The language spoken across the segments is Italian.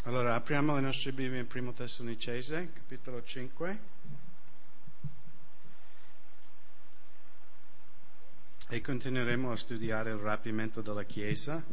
Allora, apriamo le nostre Bibbie in Primo Tessalonicese, capitolo 5. E continueremo a studiare il rapimento della Chiesa.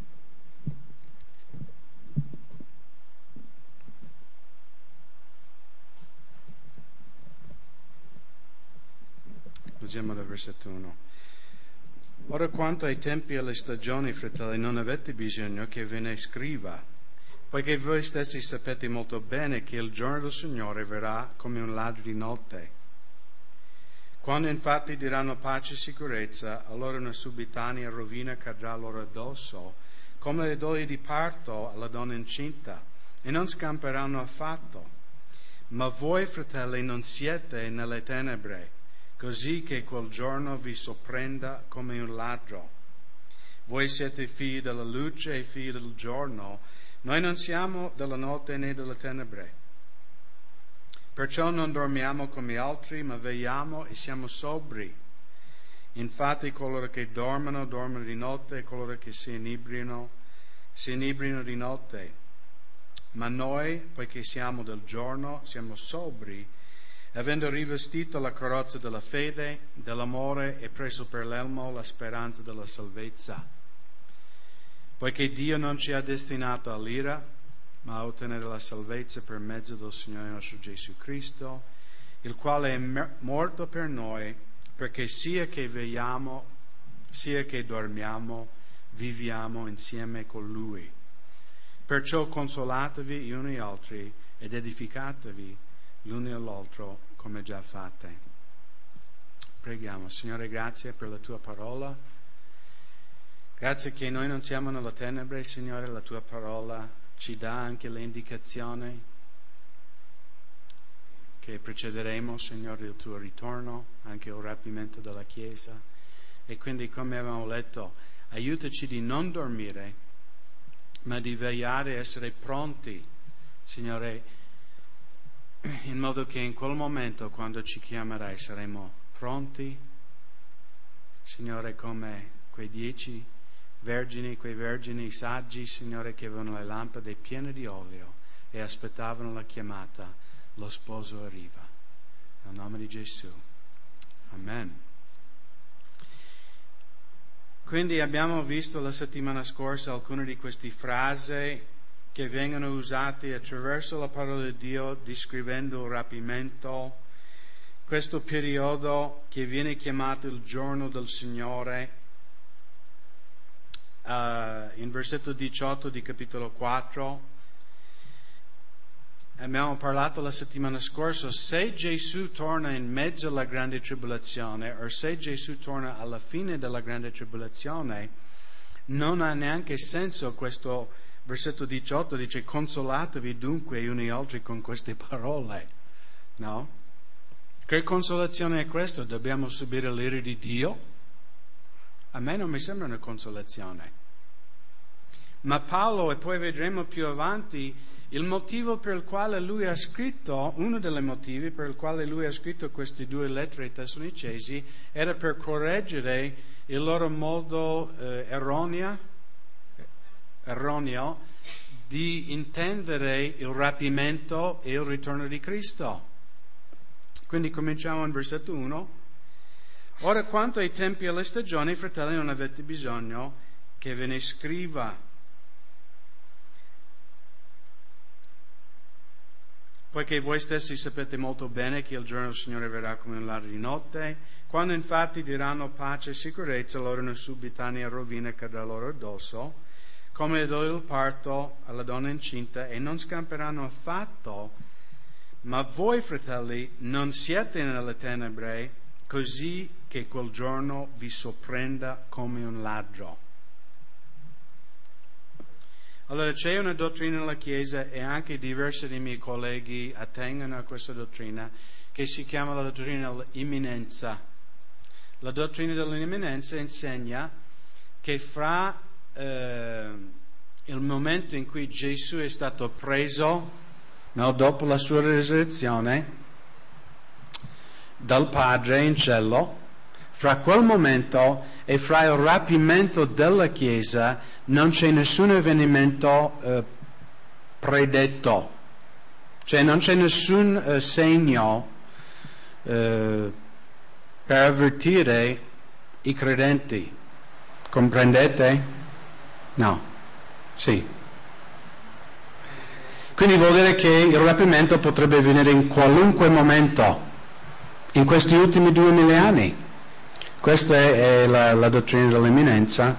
Leggiamo dal versetto 1. Ora quanto ai tempi e alle stagioni, fratelli, non avete bisogno che ve ne scriva, poiché voi stessi sapete molto bene che il giorno del Signore verrà come un ladro di notte. Quando infatti diranno pace e sicurezza, allora una subitanea rovina cadrà loro addosso, come le doglie di parto alla donna incinta, e non scamperanno affatto. Ma voi, fratelli, non siete nelle tenebre, così che quel giorno vi sorprenda come un ladro. Voi siete figli della luce e figli del giorno. Noi non siamo della notte né delle tenebre. Perciò non dormiamo come altri, ma vegliamo e siamo sobri. Infatti coloro che dormono di notte, e coloro che si inebriano di notte. Ma noi, poiché siamo del giorno, siamo sobri, avendo rivestito la carrozza della fede, dell'amore e preso per l'elmo la speranza della salvezza. Poiché Dio non ci ha destinato all'ira, ma a ottenere la salvezza per mezzo del Signore nostro Gesù Cristo, il quale è morto per noi, perché sia che vegliamo, sia che dormiamo, viviamo insieme con Lui. Perciò consolatevi gli uni agli altri ed edificatevi l'uno all'altro come già fate. Preghiamo. Signore, grazie per la Tua parola. Grazie che noi non siamo nella tenebre, Signore, la Tua parola ci dà anche le indicazioni che precederemo, Signore, il Tuo ritorno, anche il rapimento della Chiesa. E quindi, come abbiamo letto, aiutaci di non dormire, ma di vegliare e essere pronti, Signore, in modo che in quel momento, quando ci chiamerai, saremo pronti, Signore, come quei 10 vergini, quei vergini saggi, Signore, che avevano le lampade piene di olio e aspettavano la chiamata. Lo sposo arriva. Nel nome di Gesù. Amen. Quindi abbiamo visto la settimana scorsa alcune di queste frasi che vengono usate attraverso la parola di Dio descrivendo il rapimento, questo periodo che viene chiamato il giorno del Signore. In versetto 18 di capitolo 4 abbiamo parlato la settimana scorsa, se Gesù torna in mezzo alla grande tribolazione o se Gesù torna alla fine della grande tribolazione, non ha neanche senso questo versetto 18, dice consolatevi dunque gli uni agli altri con queste parole, no? Che consolazione è questa? Dobbiamo subire l'ira di Dio? A me non mi sembra una consolazione. Ma Paolo, e poi vedremo più avanti, il motivo per il quale lui ha scritto, uno dei motivi per il quale lui ha scritto queste 2 lettere ai Tessalonicesi, era per correggere il loro modo erroneo di intendere il rapimento e il ritorno di Cristo. Quindi cominciamo in versetto 1. Ora quanto ai tempi e alle stagioni, fratelli, non avete bisogno che ve ne scriva, poiché voi stessi sapete molto bene che il giorno del Signore verrà come un ladro di notte. Quando infatti diranno pace e sicurezza, allora una subitanea rovina cadrà loro addosso, come le doglie del parto alla donna incinta, e non scamperanno affatto. Ma voi, fratelli, non siete nelle tenebre, così che quel giorno vi sorprenda come un ladro. Allora, c'è una dottrina nella Chiesa, e anche diversi dei miei colleghi attengono a questa dottrina, che si chiama la dottrina dell'imminenza. La dottrina dell'imminenza insegna che fra il momento in cui Gesù è stato preso, dopo la sua resurrezione, dal Padre in cielo, fra quel momento e fra il rapimento della Chiesa non c'è nessun avvenimento predetto. Cioè non c'è nessun segno per avvertire i credenti. Comprendete? No. Sì. Quindi vuol dire che il rapimento potrebbe avvenire in qualunque momento, in questi ultimi 2000 anni. Questa è la dottrina dell'imminenza.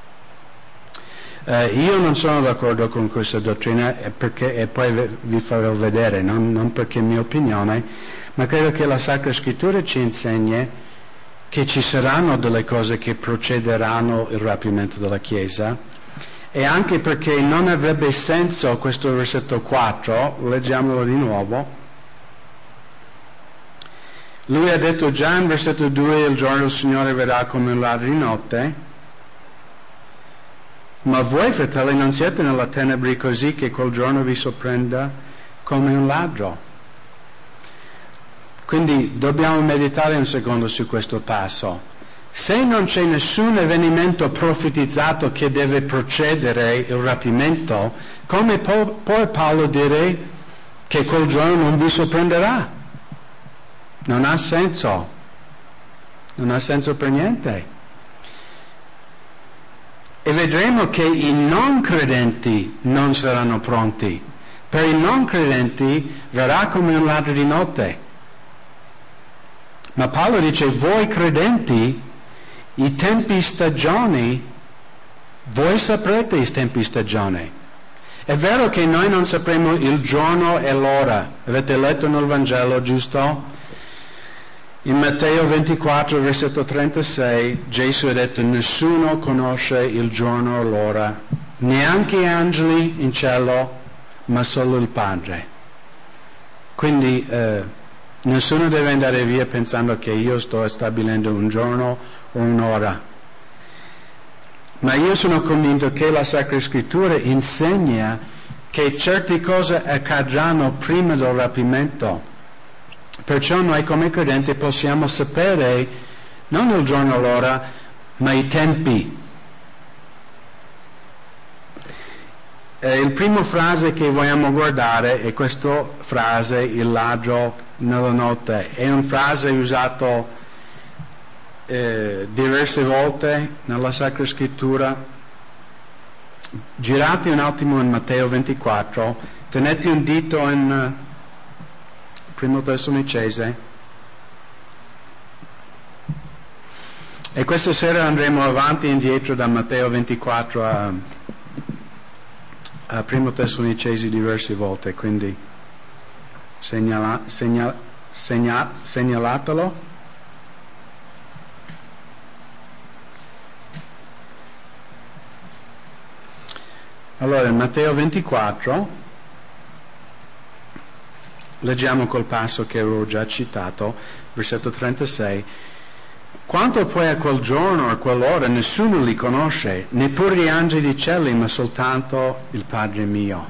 Io non sono d'accordo con questa dottrina e poi vi farò vedere, non perché è mia opinione, ma credo che la Sacra Scrittura ci insegna che ci saranno delle cose che procederanno il rapimento della Chiesa, e anche perché non avrebbe senso questo versetto 4, leggiamolo di nuovo. Lui ha detto già in versetto 2: il giorno del Signore verrà come un ladro di notte. Ma voi, fratelli, non siete nella tenebre così che quel giorno vi sorprenda come un ladro. Quindi dobbiamo meditare un secondo su questo passo. Se non c'è nessun avvenimento profetizzato che deve procedere il rapimento, come può Paolo dire che quel giorno non vi sorprenderà? Non ha senso. Non ha senso per niente. E vedremo che i non credenti non saranno pronti. Per i non credenti verrà come un ladro di notte. Ma Paolo dice: voi credenti, i tempi stagioni, voi saprete i tempi stagione. È vero che noi non sapremo il giorno e l'ora. Avete letto nel Vangelo, giusto? In Matteo 24, versetto 36, Gesù ha detto: nessuno conosce il giorno e l'ora, neanche gli angeli in cielo, ma solo il Padre. Quindi nessuno deve andare via pensando che io sto stabilendo un giorno o un'ora. Ma io sono convinto che la Sacra Scrittura insegna che certe cose accadranno prima del rapimento. Perciò noi come credenti possiamo sapere non il giorno o l'ora, ma i tempi. Il primo frase che vogliamo guardare è questa frase: il ladro nella notte. È una frase usata diverse volte nella Sacra Scrittura. Girate un attimo in Matteo 24, tenete un dito in Primo Tessalonicese, e questa sera andremo avanti e indietro da Matteo 24 a Primo Tessalonicesi diverse volte, quindi segnalatelo. Allora, in Matteo 24 leggiamo col passo che avevo già citato, versetto 36. Quanto poi a quel giorno, a quell'ora, nessuno li conosce, neppure gli angeli dei cieli, ma soltanto il Padre mio.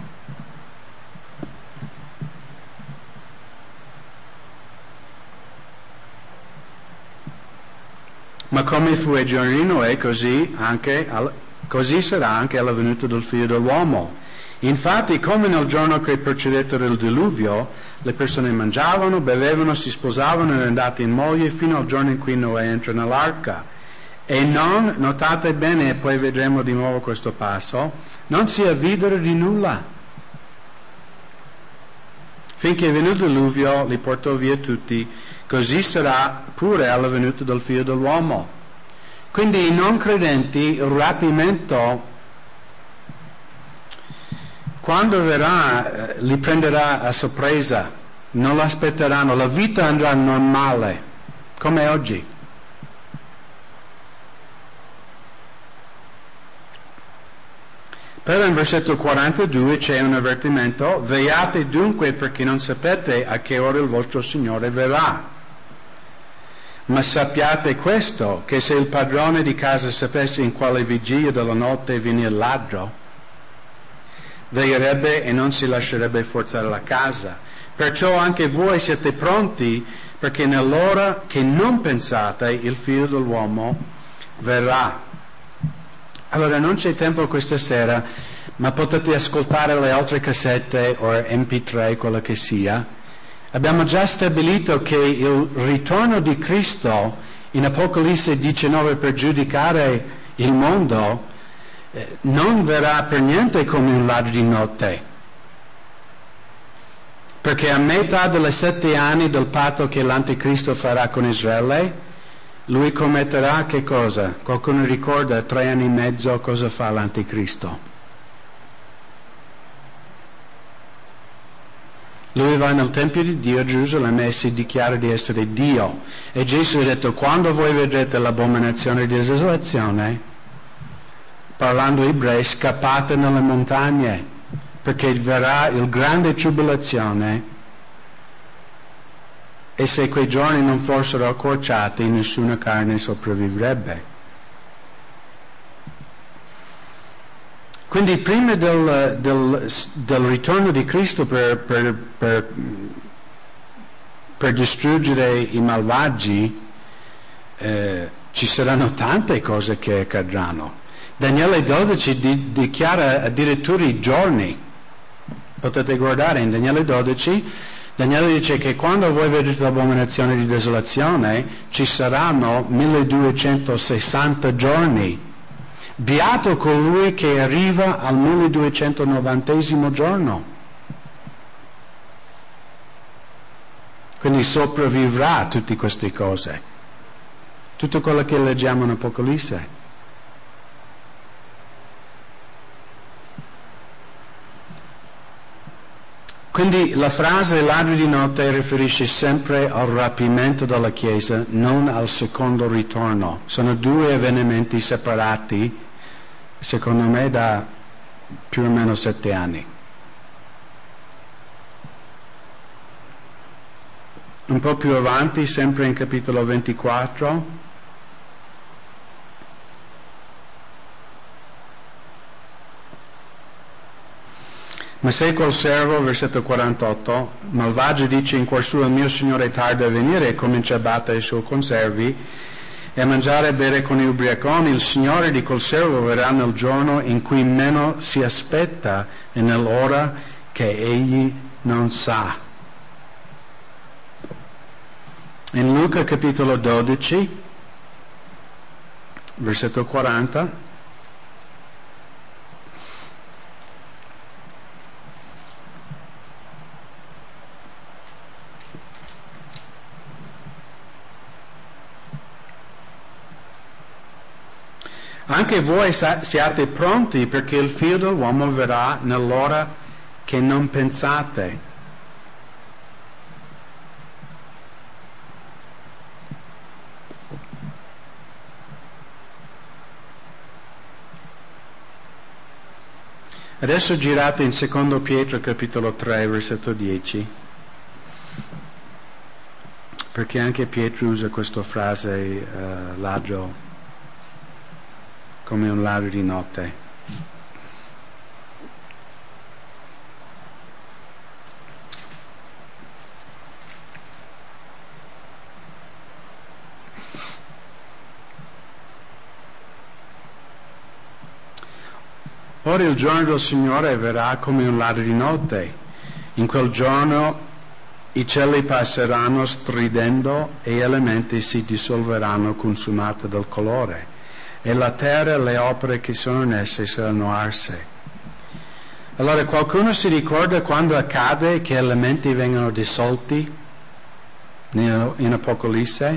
Ma come fu ai giorni di Noè, così sarà anche alla venuta del Figlio dell'uomo. Infatti, come nel giorno che precedettero il diluvio, le persone mangiavano, bevevano, si sposavano e erano andate in moglie fino al giorno in cui Noè entra nell'arca. E non, notate bene, e poi vedremo di nuovo questo passo, non si avvidero di nulla. Finché è venuto il diluvio, li portò via tutti, così sarà pure alla venuta del Figlio dell'uomo. Quindi i non credenti, il rapimento, quando verrà, li prenderà a sorpresa, non l'aspetteranno, la vita andrà normale, come oggi. Però in versetto 42 c'è un avvertimento: vegliate dunque, perché non sapete a che ora il vostro Signore verrà. Ma sappiate questo, che se il padrone di casa sapesse in quale vigilia della notte viene il ladro, veglierebbe e non si lascerebbe forzare la casa. Perciò anche voi siete pronti, perché nell'ora che non pensate il Figlio dell'uomo verrà. Allora non c'è tempo questa sera, ma potete ascoltare le altre cassette o MP3, quello che sia. Abbiamo già stabilito che il ritorno di Cristo in Apocalisse 19 per giudicare il mondo non verrà per niente come un ladro di notte, perché a metà delle 7 anni del patto che l'Anticristo farà con Israele, lui commetterà che cosa? Qualcuno ricorda 3 anni e mezzo cosa fa l'Anticristo? Lui va nel Tempio di Dio a Gerusalemme e si dichiara di essere Dio. E Gesù ha detto, quando voi vedrete l'abominazione di desolazione, parlando ai ebrei, scappate nelle montagne, perché verrà il grande tribolazione, e se quei giorni non fossero accorciati, nessuna carne sopravvivrebbe. Quindi prima del ritorno di Cristo per distruggere i malvagi, ci saranno tante cose che accadranno. Daniele 12 dichiara addirittura i giorni. Potete guardare in Daniele 12, Daniele dice che quando voi vedrete l'abominazione di desolazione ci saranno 1260 giorni. Beato colui che arriva al 1290 giorno. Quindi sopravvivrà a tutte queste cose. Tutto quello che leggiamo in Apocalisse. Quindi la frase ladro di notte riferisce sempre al rapimento della Chiesa, non al secondo ritorno. Sono 2 avvenimenti separati, secondo me, da più o meno 7 anni. Un po' più avanti, sempre in capitolo 24, ma se quel servo, versetto 48, malvagio dice in cuor suo, il mio Signore tarda a venire, e comincia a battere i suoi conservi e a mangiare e bere con gli ubriaconi, il Signore di quel servo verrà nel giorno in cui meno si aspetta e nell'ora che egli non sa. In Luca capitolo 12, versetto 40, anche voi siate pronti, perché il Figlio dell'uomo verrà nell'ora che non pensate. Adesso girate in 2 Pietro capitolo 3, versetto 10, perché anche Pietro usa questa frase ladro, come un ladro di notte. Ora il giorno del Signore verrà come un ladro di notte. In quel giorno i cieli passeranno stridendo e gli elementi si dissolveranno consumate dal calore, e la terra e le opere che sono in esse saranno arse. Allora qualcuno si ricorda quando accade che elementi vengono dissolti in Apocalisse?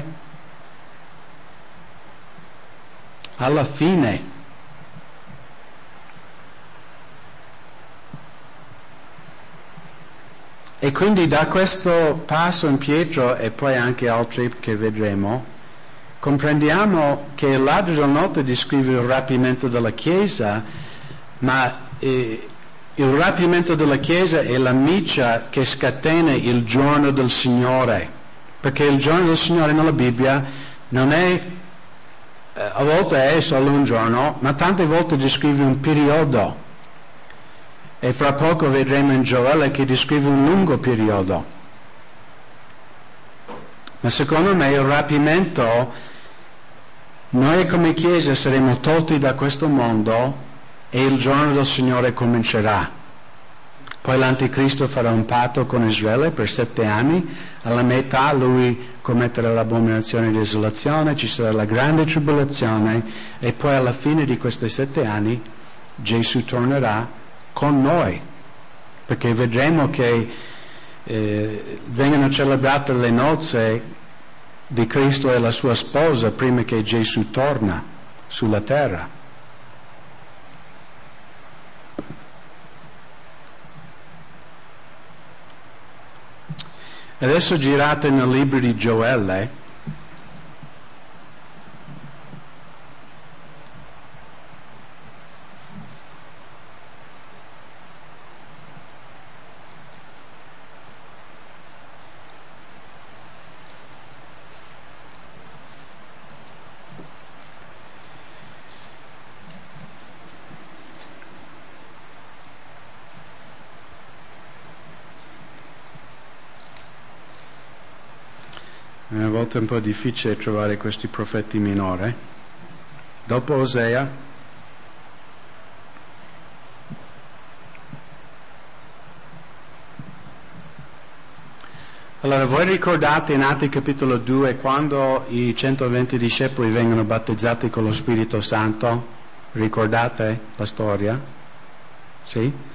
Alla fine. E quindi da questo passo in Pietro e poi anche altri che vedremo, comprendiamo che il ladro della notte descrive il rapimento della Chiesa, ma il rapimento della Chiesa è la miccia che scatena il giorno del Signore, perché il giorno del Signore nella Bibbia non è, a volte è solo un giorno, ma tante volte descrive un periodo. E fra poco vedremo in Gioele che descrive un lungo periodo. Ma secondo me il rapimento, noi come Chiesa saremo tolti da questo mondo e il giorno del Signore comincerà. Poi l'Anticristo farà un patto con Israele per 7 anni, alla metà lui commetterà l'abominazione di desolazione, ci sarà la grande tribolazione e poi alla fine di questi 7 anni Gesù tornerà con noi, perché vedremo che vengono celebrate le nozze di Cristo e la sua sposa prima che Gesù torna sulla terra. Adesso girate nel libro di Gioele. Una volta è un po' difficile trovare questi profeti minori. Dopo Osea, allora voi ricordate in Atti capitolo 2 quando i 120 discepoli vengono battezzati con lo Spirito Santo? Ricordate la storia? Sì?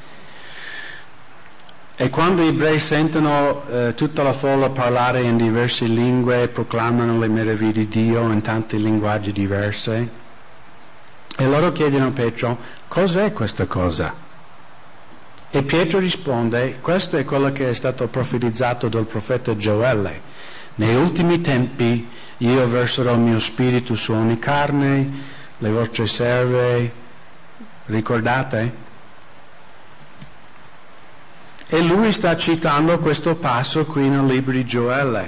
E quando gli ebrei sentono tutta la folla parlare in diverse lingue, proclamano le meraviglie di Dio in tanti linguaggi diversi, e loro chiedono a Pietro, cos'è questa cosa? E Pietro risponde, questo è quello che è stato profetizzato dal profeta Gioele. Nei ultimi tempi io verserò il mio spirito su ogni carne, le vostre serve, ricordate? E lui sta citando questo passo qui nel libro di Gioele.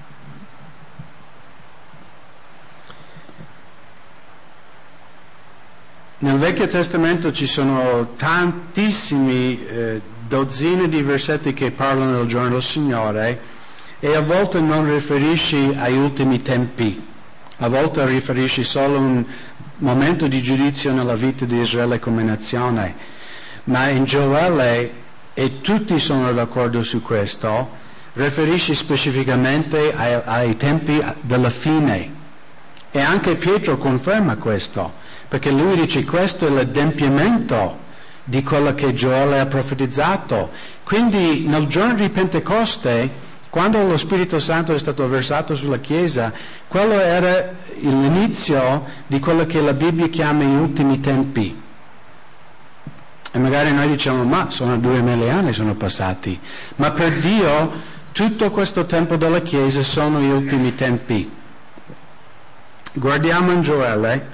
Nel Vecchio Testamento ci sono tantissimi dozzine di versetti che parlano del giorno del Signore e a volte non riferisci agli ultimi tempi, a volte riferisci solo a un momento di giudizio nella vita di Israele come nazione, ma in Gioele, e tutti sono d'accordo su questo, riferisci specificamente ai tempi della fine. E anche Pietro conferma questo, perché lui dice questo è l'adempimento di quello che Gioele ha profetizzato. Quindi nel giorno di Pentecoste, quando lo Spirito Santo è stato versato sulla Chiesa, quello era l'inizio di quello che la Bibbia chiama gli ultimi tempi. E magari noi diciamo, ma sono 2000 anni sono passati. Ma per Dio tutto questo tempo della Chiesa sono gli ultimi tempi. Guardiamo in Gioele,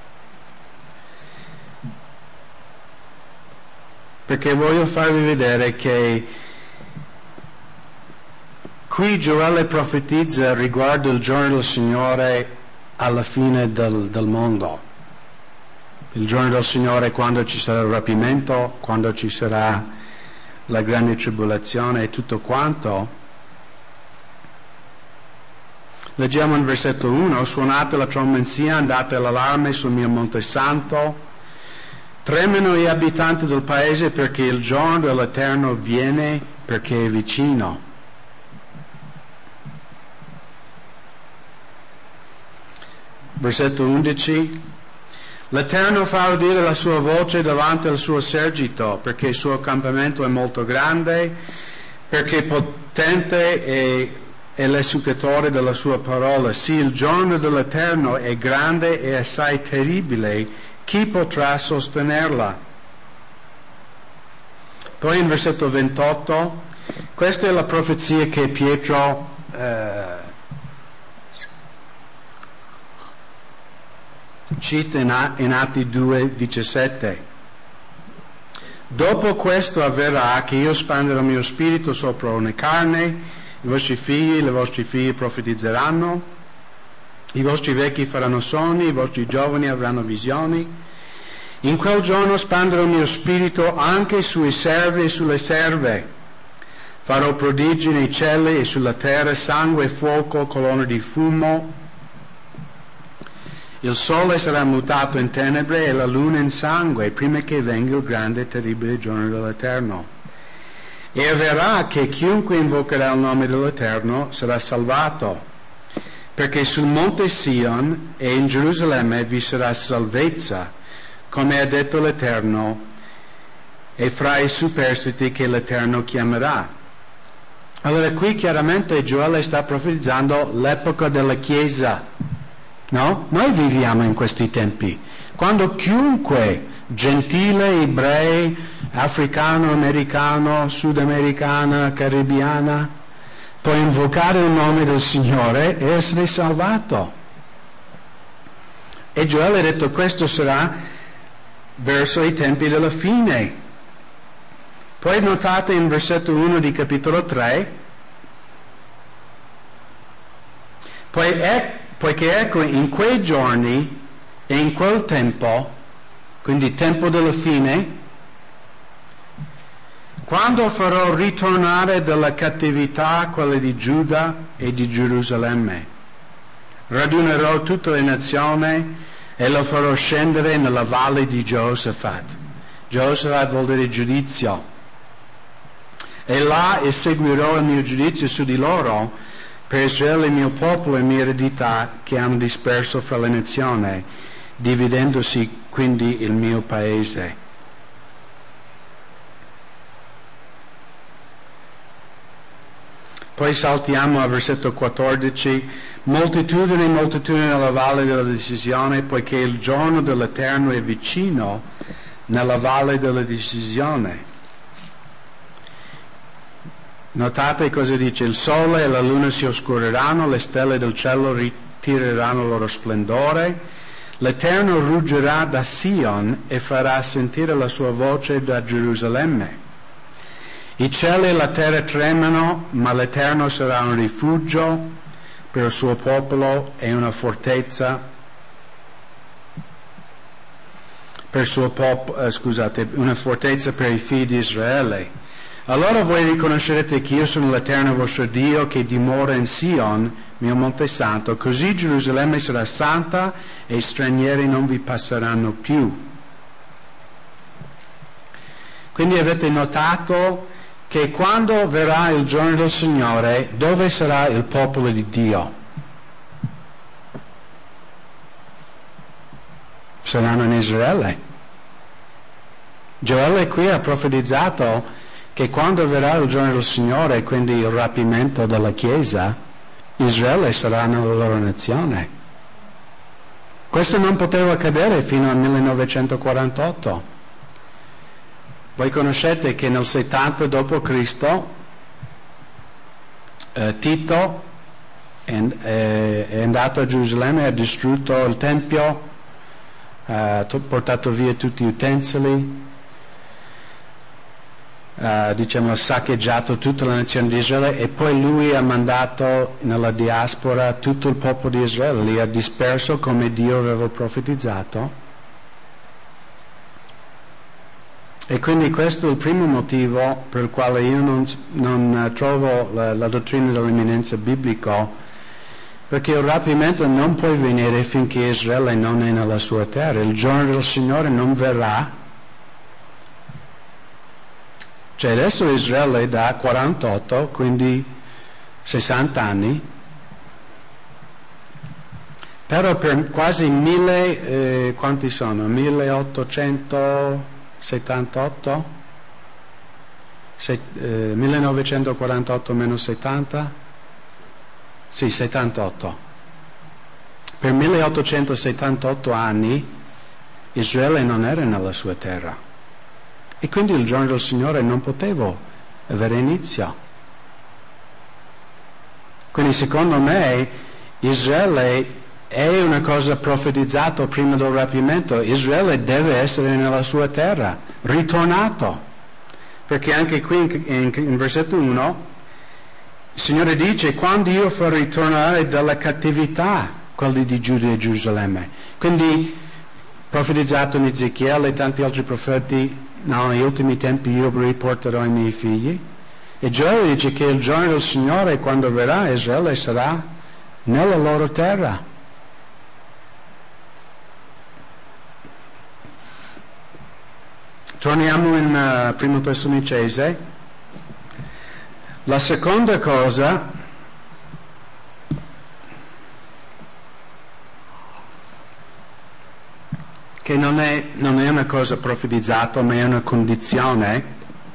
perché voglio farvi vedere che qui Gioele profetizza riguardo il giorno del Signore alla fine del mondo. Il giorno del Signore quando ci sarà il rapimento, quando ci sarà la grande tribolazione e tutto quanto. Leggiamo in versetto 1, suonate la tromba, andate all'allarme sul mio monte santo, tremano gli abitanti del paese perché il giorno dell'Eterno viene, perché è vicino. Versetto 11, l'Eterno fa udire la sua voce davanti al suo esercito, perché il suo accampamento è molto grande, perché potente è l'esecutore della sua parola. Sì, il giorno dell'Eterno è grande e assai terribile, chi potrà sostenerla? Poi in versetto 28, questa è la profezia che Pietro cita in Atti 2:17. Dopo questo avverrà che io spanderò il mio spirito sopra ogni carne, i vostri figli e le vostre figlie profetizzeranno, i vostri vecchi faranno sogni, i vostri giovani avranno visioni. In quel giorno spanderò il mio spirito anche sui servi e sulle serve. Farò prodigi nei cieli e sulla terra, sangue e fuoco, colonne di fumo. Il sole sarà mutato in tenebre e la luna in sangue, prima che venga il grande e terribile giorno dell'Eterno. E avverrà che chiunque invocherà il nome dell'Eterno sarà salvato, perché sul monte Sion e in Gerusalemme vi sarà salvezza, come ha detto l'Eterno, e fra i superstiti che l'Eterno chiamerà. Allora qui chiaramente Gioele sta profetizzando l'epoca della Chiesa. No? Noi viviamo in questi tempi, quando chiunque, gentile, ebrei, africano, americano, sudamericana, caribbiana, può invocare il nome del Signore e essere salvato. E Gioele ha detto questo sarà verso i tempi della fine. Poi notate in versetto 1 di capitolo 3, poiché ecco in quei giorni e in quel tempo, quindi tempo della fine, quando farò ritornare dalla cattività quella di Giuda e di Gerusalemme, radunerò tutte le nazioni e lo farò scendere nella valle di Geosafat. Geosafat vuol dire giudizio. E là eseguirò il mio giudizio su di loro, per Israele il mio popolo e mia eredità che hanno disperso fra le nazioni, dividendosi quindi il mio paese. Poi saltiamo al versetto 14, moltitudine nella valle della decisione, poiché il giorno dell'Eterno è vicino nella valle della decisione. Notate cosa dice: il sole e la luna si oscureranno, le stelle del cielo ritireranno il loro splendore, l'Eterno ruggerà da Sion e farà sentire la sua voce da Gerusalemme. I cieli e la terra tremano, ma l'Eterno sarà un rifugio per il suo popolo e una fortezza una fortezza per i figli di Israele. Allora voi riconoscerete che io sono l'Eterno vostro Dio che dimora in Sion, mio monte santo, così Gerusalemme sarà santa e stranieri non vi passeranno più. Quindi avete notato che quando verrà il giorno del Signore, dove sarà il popolo di Dio? Saranno in Israele. Gioele qui ha profetizzato che quando verrà il giorno del Signore, quindi il rapimento della Chiesa, Israele sarà nella loro nazione. Questo non poteva accadere fino al 1948. Voi conoscete che nel 70 d.C. Tito è andato a Gerusalemme e ha distrutto il Tempio, ha portato via tutti gli utensili, ha saccheggiato tutta la nazione di Israele e poi lui ha mandato nella diaspora tutto il popolo di Israele, li ha disperso come Dio aveva profetizzato. E quindi questo è il primo motivo per il quale io non trovo la dottrina dell'imminenza biblica, perché il rapimento non può venire finché Israele non è nella sua terra. Il giorno del Signore non verrà. Cioè adesso Israele è da 48, quindi 60 anni, però per quasi 1878? 1948 meno 70? Sì, 78. Per 1878 anni Israele non era nella sua terra. E quindi il giorno del Signore non poteva avere inizio. Quindi secondo me Israele è una cosa profetizzata prima del rapimento. Israele deve essere nella sua terra, ritornato. Perché anche qui in versetto 1 il Signore dice: quando io farò ritornare dalla cattività quelli di Giuda e Gerusalemme. Quindi profetizzato in Ezechiele e tanti altri profeti: no, negli ultimi tempi io riporterò i miei figli. E Gioele dice che il giorno del Signore, quando verrà, Israele sarà nella loro terra. Torniamo in Primo Tessalonicese. La seconda cosa che non è una cosa profetizzata, ma è una condizione,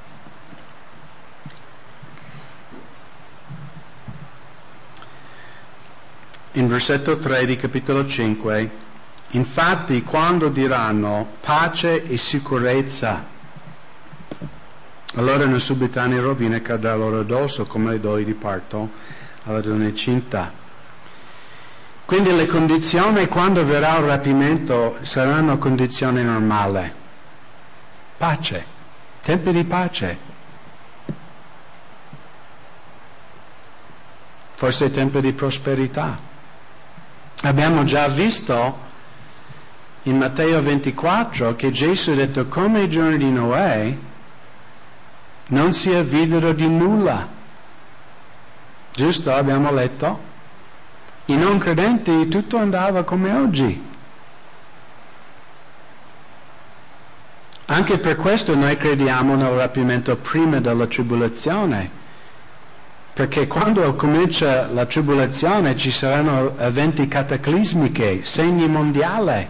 in versetto 3 di capitolo 5, infatti quando diranno pace e sicurezza, allora una subitanea rovina cadrà loro addosso come le doi di parto alla donna incinta. Quindi le condizioni quando verrà il rapimento saranno condizioni normali. Pace, tempi di pace. Forse tempi di prosperità. Abbiamo già visto in Matteo 24 che Gesù ha detto come i giorni di Noè non si avvidero di nulla. Giusto? Abbiamo letto? I non credenti tutto andava come oggi. Anche per questo noi crediamo nel rapimento prima della tribolazione, perché quando comincia la tribolazione ci saranno eventi cataclismici, segni mondiali.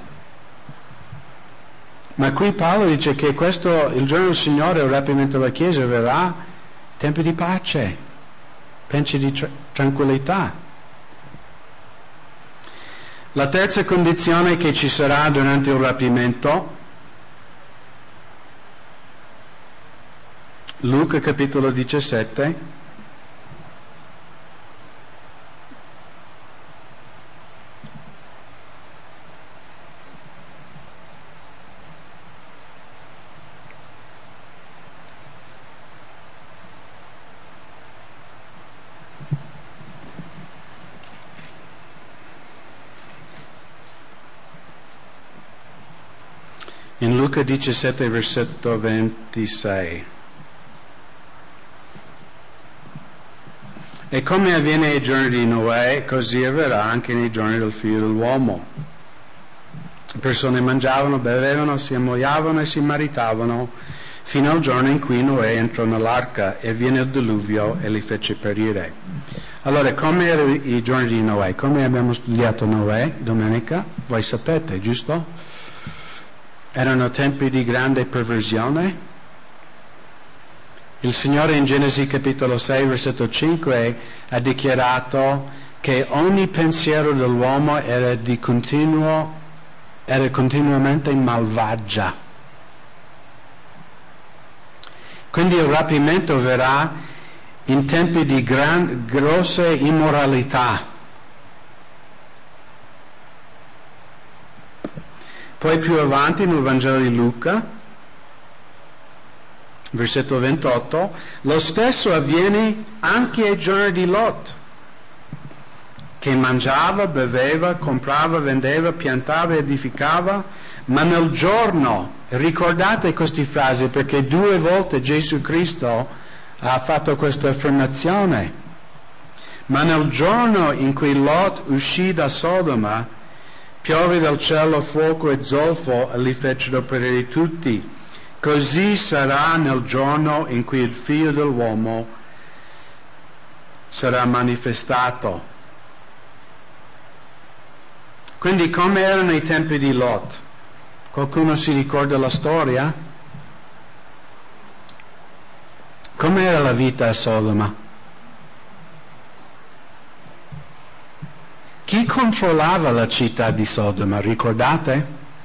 Ma qui Paolo dice che questo, il giorno del Signore, il rapimento della Chiesa, verrà tempi di pace, tempi di tranquillità. La terza condizione che ci sarà durante il rapimento, Luca capitolo 17, in Luca 17 versetto 26. E come avviene ai giorni di Noè, così avverrà anche nei giorni del Figlio dell'uomo. Le persone mangiavano, bevevano, si ammogliavano e si maritavano fino al giorno in cui Noè entrò nell'arca e viene il diluvio e li fece perire. Allora, come erano i giorni di Noè? Come abbiamo studiato Noè domenica? Voi sapete, giusto? Erano tempi di grande perversione. Il Signore in Genesi capitolo 6 versetto 5 ha dichiarato che ogni pensiero dell'uomo era continuamente malvagia. Quindi il rapimento verrà in tempi di grosse immoralità. Poi più avanti nel Vangelo di Luca, versetto 28, lo stesso avviene anche ai giorni di Lot, che mangiava, beveva, comprava, vendeva, piantava, edificava, ma nel giorno, ricordate queste frasi perché 2 volte Gesù Cristo ha fatto questa affermazione, ma nel giorno in cui Lot uscì da Sodoma, piove dal cielo fuoco e zolfo e li fecero perire tutti. Così sarà nel giorno in cui il Figlio dell'uomo sarà manifestato. Quindi come erano i tempi di Lot? Qualcuno si ricorda la storia? Come era la vita a Sodoma? Chi controllava la città di Sodoma, ricordate?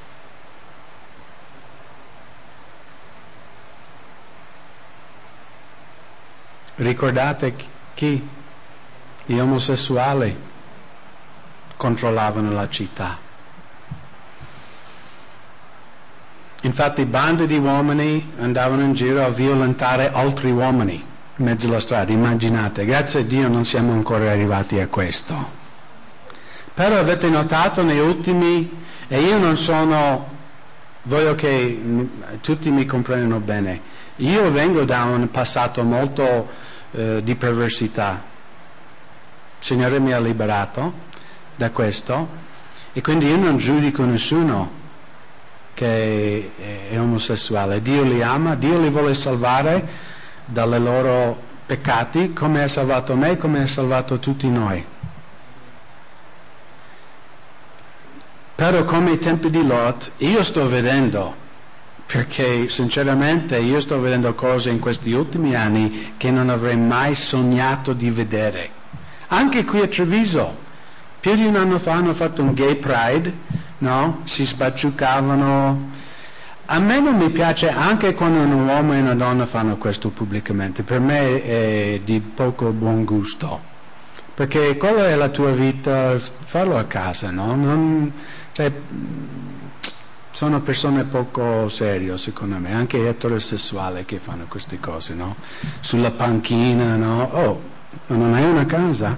Ricordate chi? Gli omosessuali controllavano la città. Infatti bande di uomini andavano in giro a violentare altri uomini in mezzo alla strada, immaginate, grazie a Dio non siamo ancora arrivati a questo. Però avete notato nei ultimi, e io non sono, voglio che tutti mi comprendano bene, io vengo da un passato molto di perversità, il Signore mi ha liberato da questo, e quindi io non giudico nessuno, che è omosessuale. Dio li ama, Dio li vuole salvare dalle loro peccati, come ha salvato me, come ha salvato tutti noi. Però come ai tempi di Lot, io sto vedendo, perché sinceramente io sto vedendo cose in questi ultimi anni che non avrei mai sognato di vedere. Anche qui a Treviso, più di un anno fa hanno fatto un gay pride, no? Si spacciucavano. A me non mi piace anche quando un uomo e una donna fanno questo pubblicamente, per me è di poco buon gusto, perché quella è la tua vita, farlo a casa, no? Sono persone poco serie secondo me, anche eterosessuali che fanno queste cose, no? Sulla panchina, no? Oh, non hai una casa?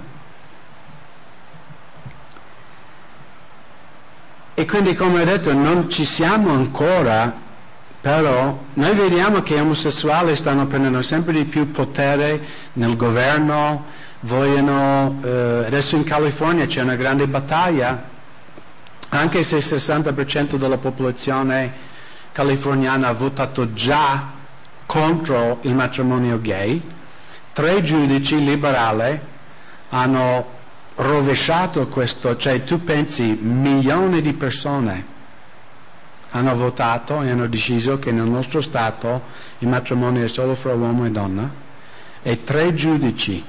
E quindi, come ho detto, non ci siamo ancora, però noi vediamo che gli omosessuali stanno prendendo sempre di più potere nel governo, adesso in California c'è una grande battaglia, anche se il 60% della popolazione californiana ha votato già contro il matrimonio gay, 3 giudici liberali hanno rovesciato questo, cioè tu pensi milioni di persone hanno votato e hanno deciso che nel nostro Stato il matrimonio è solo fra uomo e donna, e 3 giudici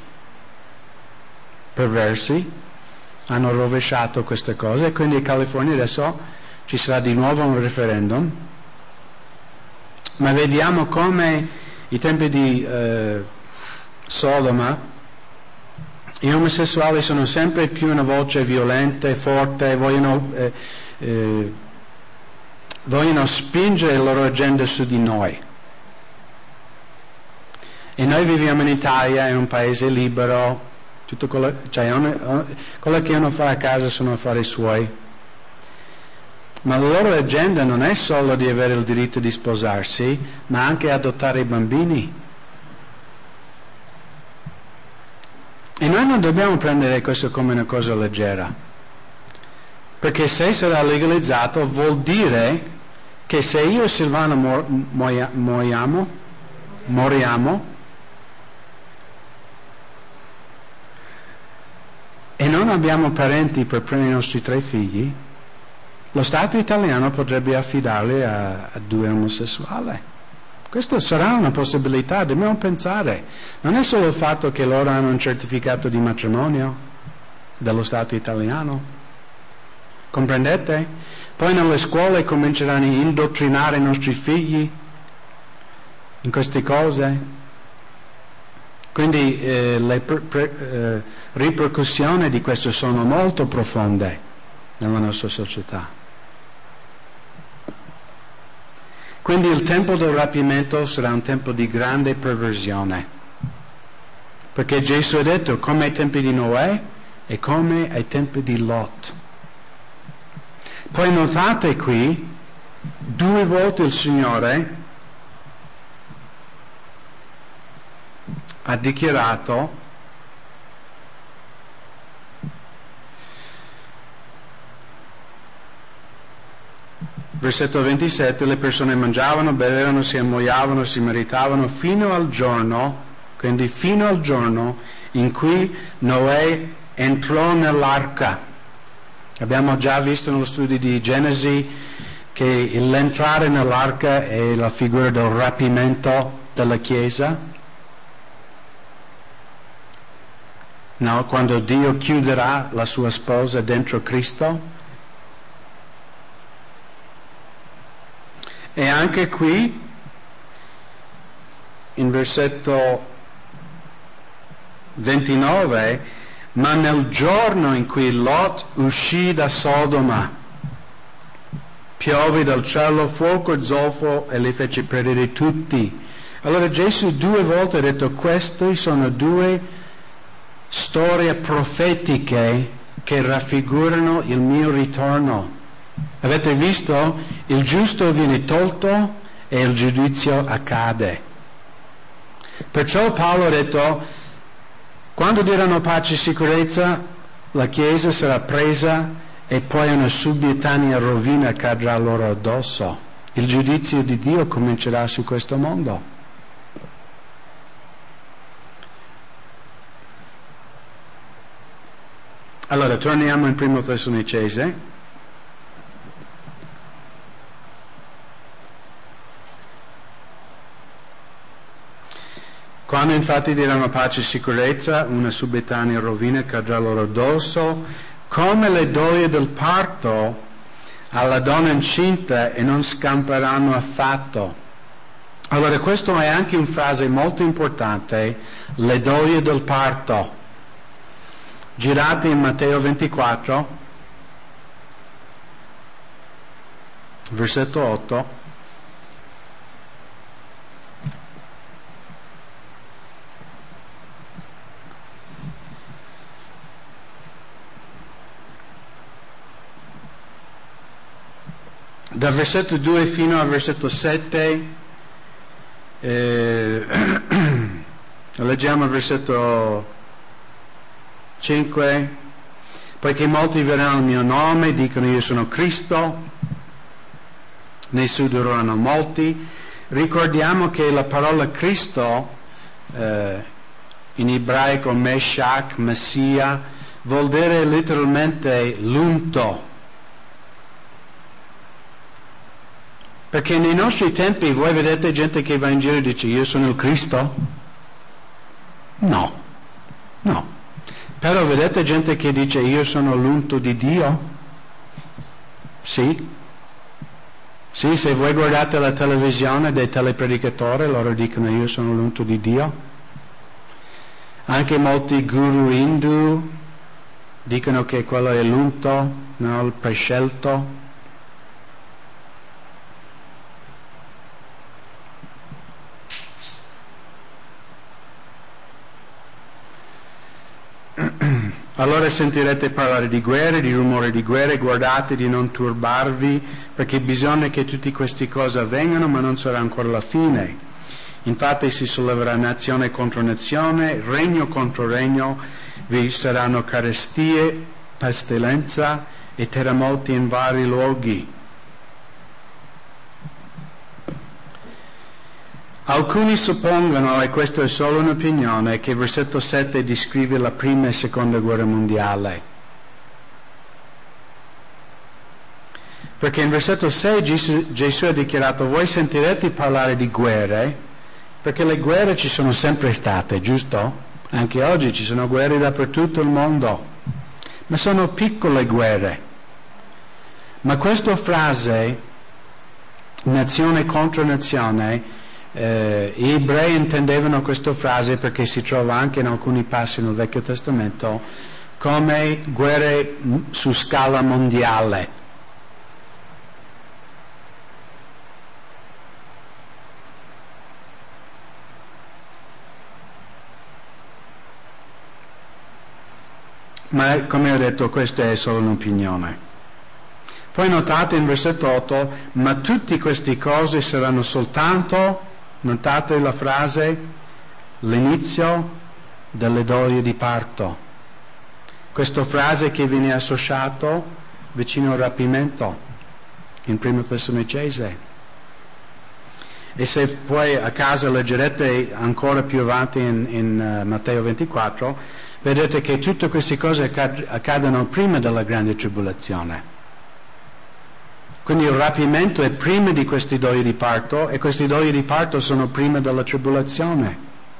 perversi hanno rovesciato queste cose, e quindi in California adesso ci sarà di nuovo un referendum, ma vediamo come i tempi di Sodoma gli omosessuali sono sempre più una voce violenta, forte, vogliono spingere la loro agenda su di noi. E noi viviamo in Italia, in un paese libero, tutto quello che uno fa a casa sono affari suoi. Ma la loro agenda non è solo di avere il diritto di sposarsi, ma anche adottare i bambini. E noi non dobbiamo prendere questo come una cosa leggera, perché se sarà legalizzato vuol dire che se io e Silvana moriamo e non abbiamo parenti per prendere i nostri 3 figli, lo Stato italiano potrebbe affidarli a 2 omosessuali. Questo sarà una possibilità, dobbiamo pensare. Non è solo il fatto che loro hanno un certificato di matrimonio dello Stato italiano. Comprendete? Poi nelle scuole cominceranno a indottrinare i nostri figli in queste cose. Quindi le ripercussioni di questo sono molto profonde nella nostra società. Quindi il tempo del rapimento sarà un tempo di grande perversione, perché Gesù ha detto come ai tempi di Noè e come ai tempi di Lot. Poi notate qui 2 volte il Signore ha dichiarato versetto 27, le persone mangiavano, bevevano, si ammogliavano, si maritavano fino al giorno in cui Noè entrò nell'arca. Abbiamo già visto nello studio di Genesi che l'entrare nell'arca è la figura del rapimento della Chiesa. No, quando Dio chiuderà la sua sposa dentro Cristo. E anche qui, in versetto 29, ma nel giorno in cui Lot uscì da Sodoma, piove dal cielo fuoco e zolfo e li fece perire tutti. Allora Gesù 2 volte ha detto: queste sono 2 storie profetiche che raffigurano il mio ritorno. Avete visto? Il giusto viene tolto e il giudizio accade. Perciò Paolo ha detto: quando diranno pace e sicurezza, la Chiesa sarà presa e poi una subitanea rovina cadrà loro addosso. Il giudizio di Dio comincerà su questo mondo. Allora, torniamo in Primo Tessalonicese. Quando infatti diranno pace e sicurezza, una subitanea rovina cadrà loro addosso, come le doglie del parto alla donna incinta, e non scamperanno affatto. Allora, questa è anche una frase molto importante, le doglie del parto. Girate in Matteo 24, versetto 8. Dal versetto 2 fino al versetto 7, leggiamo il versetto 5, poiché molti verranno al mio nome, dicono io sono Cristo, ne suderanno molti. Ricordiamo che la parola Cristo, in ebraico Meshach, Messia, vuol dire letteralmente l'unto. Perché nei nostri tempi voi vedete gente che va in giro e dice io sono il Cristo? No. Però vedete gente che dice io sono l'unto di Dio? Sì, se voi guardate la televisione dei telepredicatori, loro dicono io sono l'unto di Dio. Anche molti guru hindu dicono che quello è l'unto, no, il prescelto. Allora sentirete parlare di guerre, di rumore di guerre, guardate di non turbarvi, perché bisogna che tutte queste cose avvengano, ma non sarà ancora la fine. Infatti si solleverà nazione contro nazione, regno contro regno, vi saranno carestie, pestilenza e terremoti in vari luoghi. Alcuni suppongono, e questa è solo un'opinione, che il versetto 7 descrive la prima e seconda guerra mondiale. Perché in versetto 6 Gesù ha dichiarato, voi sentirete parlare di guerre, perché le guerre ci sono sempre state, giusto? Anche oggi ci sono guerre dappertutto il mondo, ma sono piccole guerre. Ma questa frase, nazione contro nazione, gli ebrei intendevano questa frase perché si trova anche in alcuni passi nel Vecchio Testamento come guerre su scala mondiale. Ma come ho detto, questa è solo un'opinione. Poi notate in versetto 8, ma tutte queste cose saranno soltanto, notate la frase, l'inizio delle doglie di parto. Questa frase che viene associato vicino al rapimento in Primo Tessalonicese. E se poi a casa leggerete ancora più avanti in Matteo 24, vedete che tutte queste cose accadono prima della grande tribolazione. Quindi il rapimento è prima di questi doglie di parto, e questi doglie di parto sono prima della tribolazione.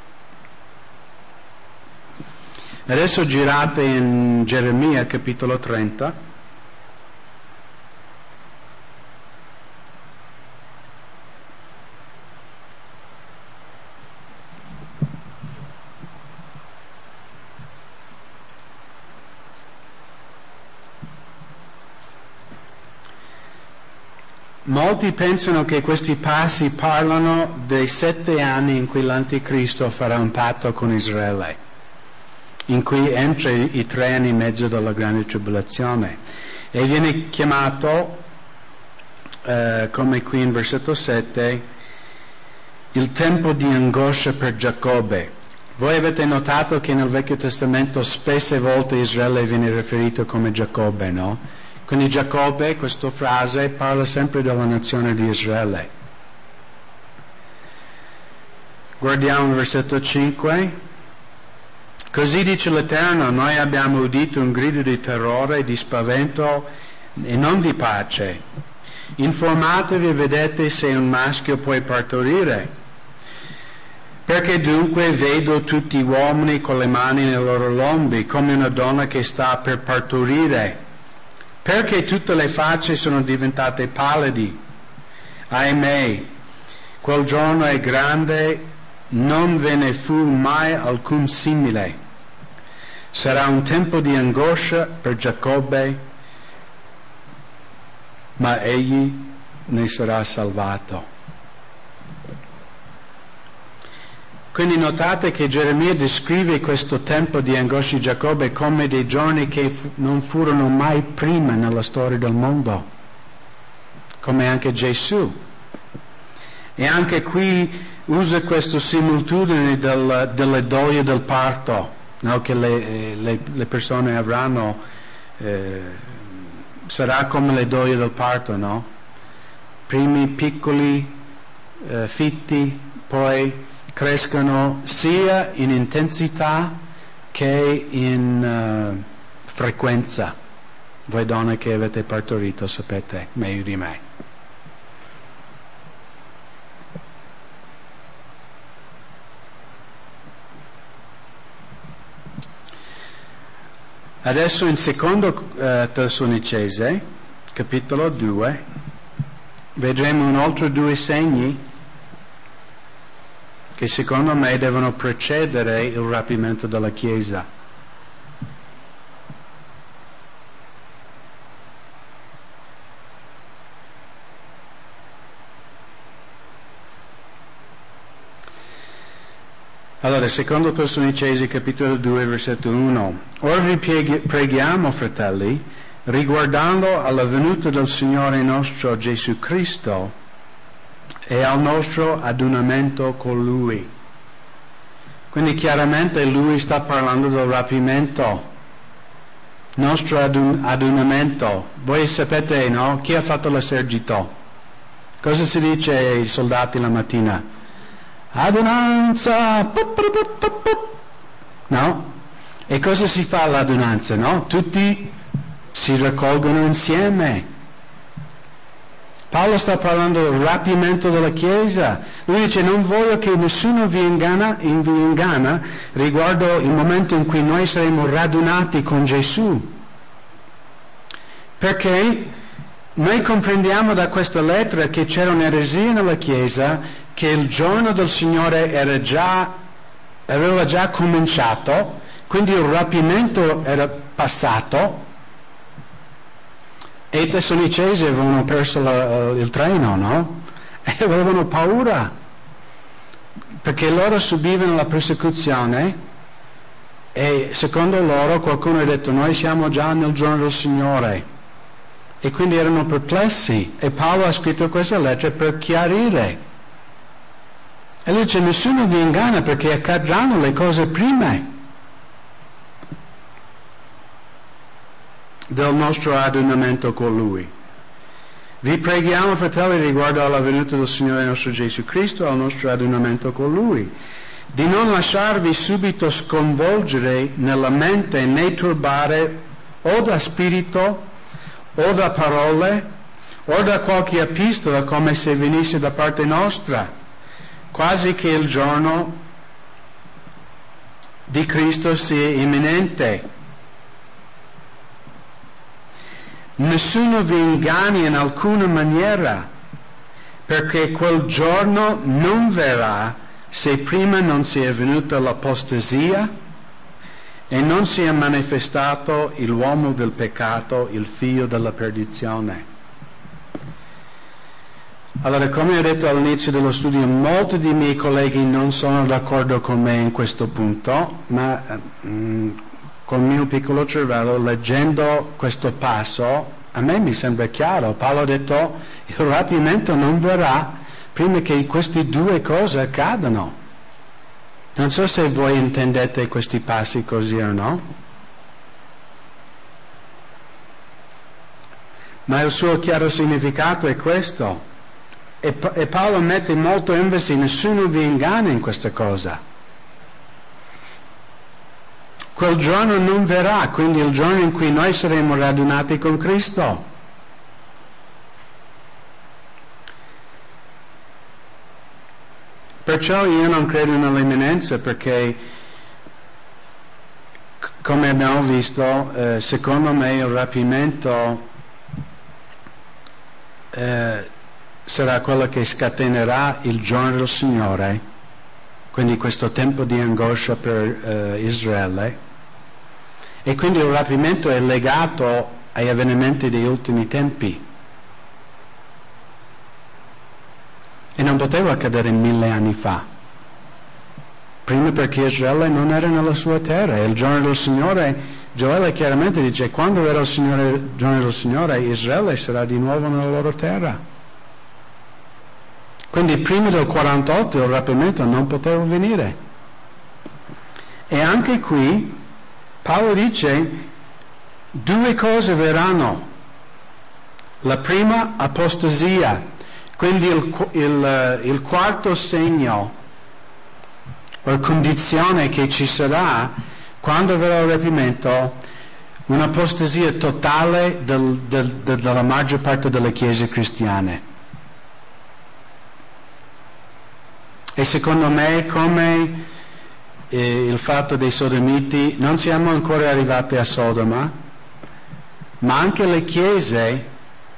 Adesso girate in Geremia capitolo 30. Molti pensano che questi passi parlano dei 7 anni in cui l'Anticristo farà un patto con Israele, in cui entra i 3 anni e mezzo della grande tribolazione, e viene chiamato, come qui in versetto 7, il tempo di angoscia per Giacobbe. Voi avete notato che nel Vecchio Testamento spesse volte Israele viene riferito come Giacobbe, no? Quindi Giacobbe, questa frase, parla sempre della nazione di Israele. Guardiamo il versetto 5. Così dice l'Eterno, noi abbiamo udito un grido di terrore, di spavento e non di pace. Informatevi e vedete se un maschio può partorire. Perché dunque vedo tutti gli uomini con le mani nei loro lombi, come una donna che sta per partorire? Perché tutte le facce sono diventate pallidi? Ahimè, quel giorno è grande, non ve ne fu mai alcun simile. Sarà un tempo di angoscia per Giacobbe, ma egli ne sarà salvato. Quindi notate che Geremia descrive questo tempo di angoscia di Giacobbe come dei giorni che non furono mai prima nella storia del mondo, come anche Gesù. E anche qui usa questa similitudine delle doglie del parto, no? Che le persone avranno, sarà come le doglie del parto, no? Primi piccoli fitti, poi crescono sia in intensità che in frequenza. Voi donne che avete partorito sapete meglio di me. Adesso in secondo Tessalonicesi, capitolo 2, vedremo un altro 2 segni che secondo me devono precedere il rapimento della Chiesa. Allora, secondo Tessalonicesi, capitolo 2, versetto 1. Ora vi preghiamo, fratelli, riguardando alla venuta del Signore nostro Gesù Cristo, e al nostro adunamento con Lui. Quindi chiaramente Lui sta parlando del rapimento, nostro adunamento. Voi sapete, no? Chi ha fatto l'esercito? Cosa si dice ai soldati la mattina? Adunanza! No? E cosa si fa all'adunanza, no? Tutti si raccolgono insieme. Paolo sta parlando del rapimento della Chiesa. Lui dice: non voglio che nessuno vi inganna riguardo il momento in cui noi saremo radunati con Gesù. Perché noi comprendiamo da questa lettera che c'era un'eresia nella Chiesa, che il giorno del Signore aveva già cominciato, quindi il rapimento era passato, e i Tessalonicesi avevano perso il treno, no? E avevano paura, perché loro subivano la persecuzione e secondo loro qualcuno ha detto: noi siamo già nel giorno del Signore, e quindi erano perplessi, e Paolo ha scritto questa lettera per chiarire. E lui dice: nessuno vi inganna, perché accadranno le cose prime del nostro adunamento con Lui. Vi preghiamo, fratelli, riguardo alla venuta del Signore nostro Gesù Cristo, al nostro adunamento con Lui, di non lasciarvi subito sconvolgere nella mente né turbare o da spirito o da parole o da qualche epistola, come se venisse da parte nostra, quasi che il giorno di Cristo sia imminente. Nessuno vi inganni in alcuna maniera, perché quel giorno non verrà se prima non sia venuta l'apostasia e non sia manifestato l'uomo del peccato, il figlio della perdizione. Allora, come ho detto all'inizio dello studio, molti dei miei colleghi non sono d'accordo con me in questo punto, ma col mio piccolo cervello, leggendo questo passo, a me mi sembra chiaro. Paolo ha detto: il rapimento non verrà prima che queste due cose accadano. Non so se voi intendete questi passi così o no. ma il suo chiaro significato è questo. E Paolo mette molto enfasi: nessuno vi inganna in questa cosa. Quel giorno non verrà, quindi il giorno in cui noi saremo radunati con Cristo. Perciò io non credo nell'imminenza, perché, come abbiamo visto, secondo me il rapimento sarà quello che scatenerà il giorno del Signore, quindi questo tempo di angoscia per Israele. E quindi il rapimento è legato agli avvenimenti degli ultimi tempi. E non poteva accadere 1000 anni fa. Prima, perché Israele non era nella sua terra. E il giorno del Signore, Gioele chiaramente dice: quando verrà il giorno del Signore, Israele sarà di nuovo nella loro terra. Quindi prima del 48 il rapimento non poteva venire. E anche qui Paolo dice: due cose verranno. La prima, apostasia. Quindi il quarto segno o condizione che ci sarà quando verrà il rapimento, un'apostasia totale della maggior parte delle chiese cristiane. E secondo me, come il fatto dei sodomiti, non siamo ancora arrivati a Sodoma, ma anche le chiese,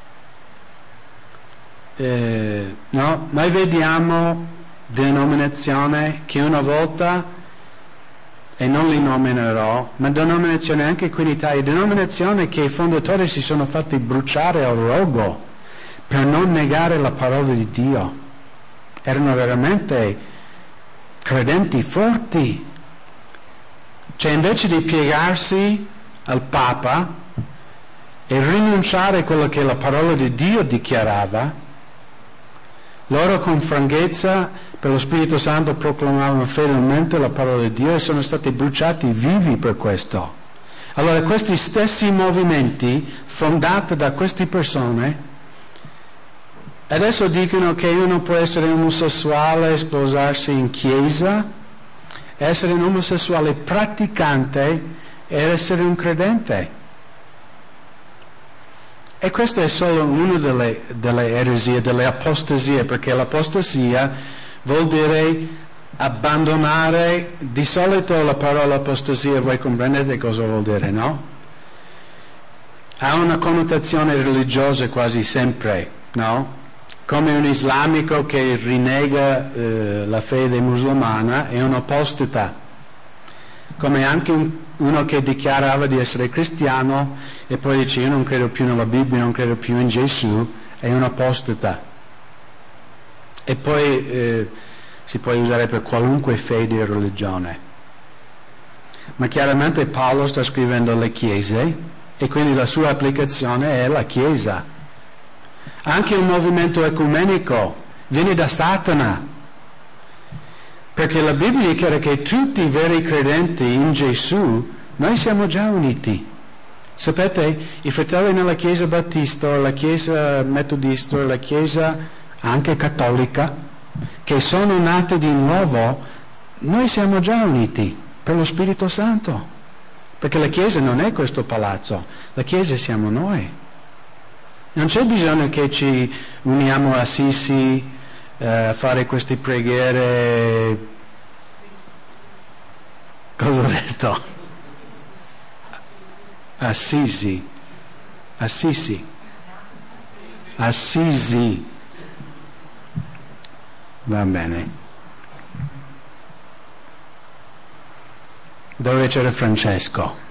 noi vediamo denominazioni che una volta, e non li nominerò, ma denominazioni anche qui in Italia, denominazioni che i fondatori si sono fatti bruciare al rogo per non negare la parola di Dio. Erano veramente credenti forti. Cioè, invece di piegarsi al Papa e rinunciare a quello che la parola di Dio dichiarava, loro con franchezza per lo Spirito Santo proclamavano fedelmente la parola di Dio e sono stati bruciati vivi per questo. Allora questi stessi movimenti fondati da queste persone adesso dicono che uno può essere omosessuale, sposarsi in chiesa, essere un omosessuale praticante e essere un credente. E questa è solo una delle eresie, delle apostasie, perché l'apostasia vuol dire abbandonare. Di solito la parola apostasia, voi comprendete cosa vuol dire, no? Ha una connotazione religiosa quasi sempre, no? Come un islamico che rinnega la fede musulmana è un apostata. Come anche uno che dichiarava di essere cristiano e poi dice: io non credo più nella Bibbia, non credo più in Gesù, è un apostata. E poi si può usare per qualunque fede o religione. Ma chiaramente Paolo sta scrivendo alle chiese e quindi la sua applicazione è la chiesa. Anche il movimento ecumenico viene da Satana, perché la Bibbia dichiara che tutti i veri credenti in Gesù, noi siamo già uniti. Sapete, i fratelli nella Chiesa Battista, la Chiesa Metodista, la Chiesa anche cattolica, che sono nate di nuovo, noi siamo già uniti per lo Spirito Santo, perché la Chiesa non è questo palazzo, la Chiesa siamo noi. Non c'è bisogno che ci uniamo a Assisi, fare queste preghiere. Cosa ho detto? Assisi. Va bene. Dove c'era Francesco?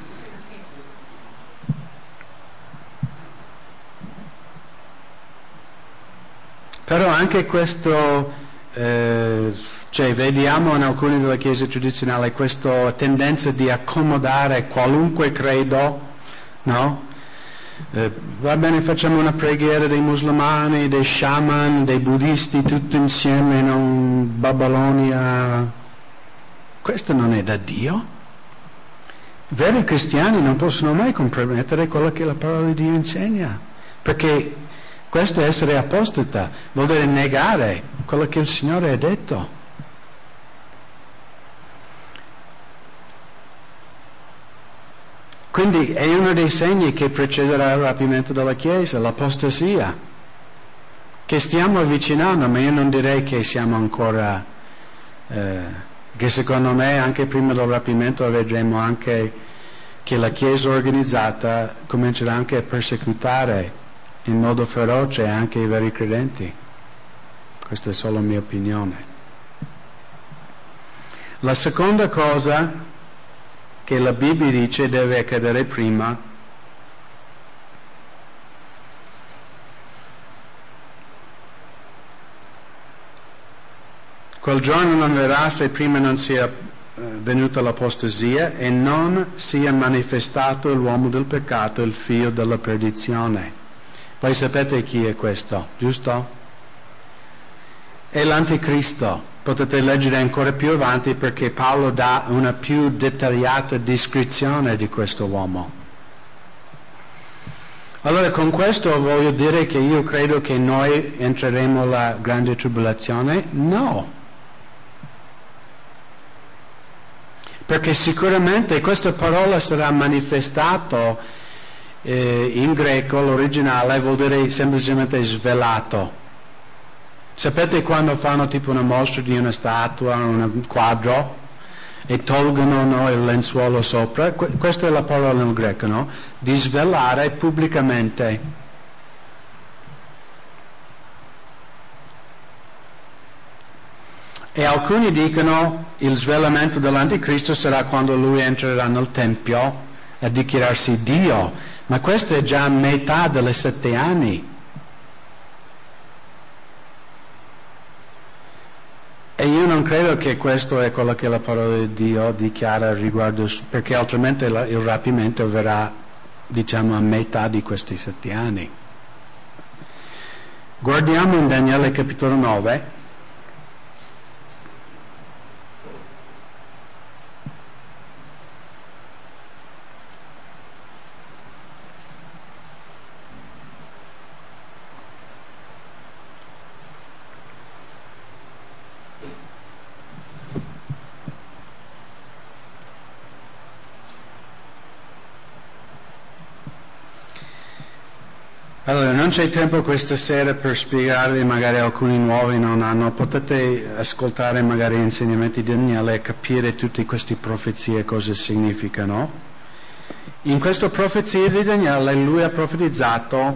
Però anche questo, cioè vediamo in alcune delle chiese tradizionali questa tendenza di accomodare qualunque credo, no? Va bene, facciamo una preghiera dei musulmani, dei shaman, dei buddisti, tutti insieme in Babilonia. Questo non è da Dio. Veri cristiani non possono mai compromettere quello che la parola di Dio insegna. perché questo è essere apostata, vuol dire negare quello che il Signore ha detto. Quindi è uno dei segni che precederà il rapimento della Chiesa, l'apostasia, che stiamo avvicinando, ma io non direi che siamo ancora, che secondo me anche prima del rapimento vedremo anche che la Chiesa organizzata comincerà anche a persecutare in modo feroce anche i veri credenti. Questa è solo mia opinione. La seconda cosa che la Bibbia dice deve accadere prima quel giorno non verrà se prima non sia venuta l'apostasia e non sia manifestato l'uomo del peccato, il figlio della perdizione. Voi sapete chi è questo, giusto? È l'anticristo. Potete leggere ancora più avanti perché Paolo dà una più dettagliata descrizione di questo uomo. Allora con questo voglio dire che io credo che noi entreremo alla grande tribolazione? No. Perché sicuramente questa parola sarà manifestato in greco, l'originale vuol dire semplicemente svelato. Sapete quando fanno tipo una mostra di una statua, un quadro, e tolgono il lenzuolo sopra? Questa è la parola nel greco, no? Di svelare pubblicamente. E alcuni dicono il svelamento dell'anticristo sarà quando lui entrerà nel Tempio a dichiararsi Dio, ma questo è già a metà delle 7 anni. E io non credo che questo è quello che la parola di Dio dichiara riguardo, perché altrimenti il rapimento verrà, diciamo, a metà di questi 7 anni. Guardiamo in Daniele capitolo 9. Allora, non c'è tempo questa sera per spiegarvi, magari alcuni nuovi non hanno, potete ascoltare magari gli insegnamenti di Daniele e capire tutte queste profezie cosa significano. In questa profezia di Daniele lui ha profetizzato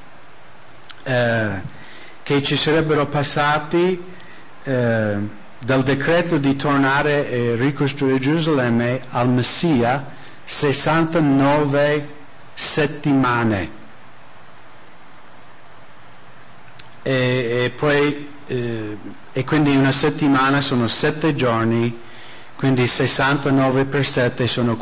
che ci sarebbero passati dal decreto di tornare e ricostruire Gerusalemme al Messia 69 settimane. E quindi una settimana sono 7 giorni, quindi 69 per 7 sono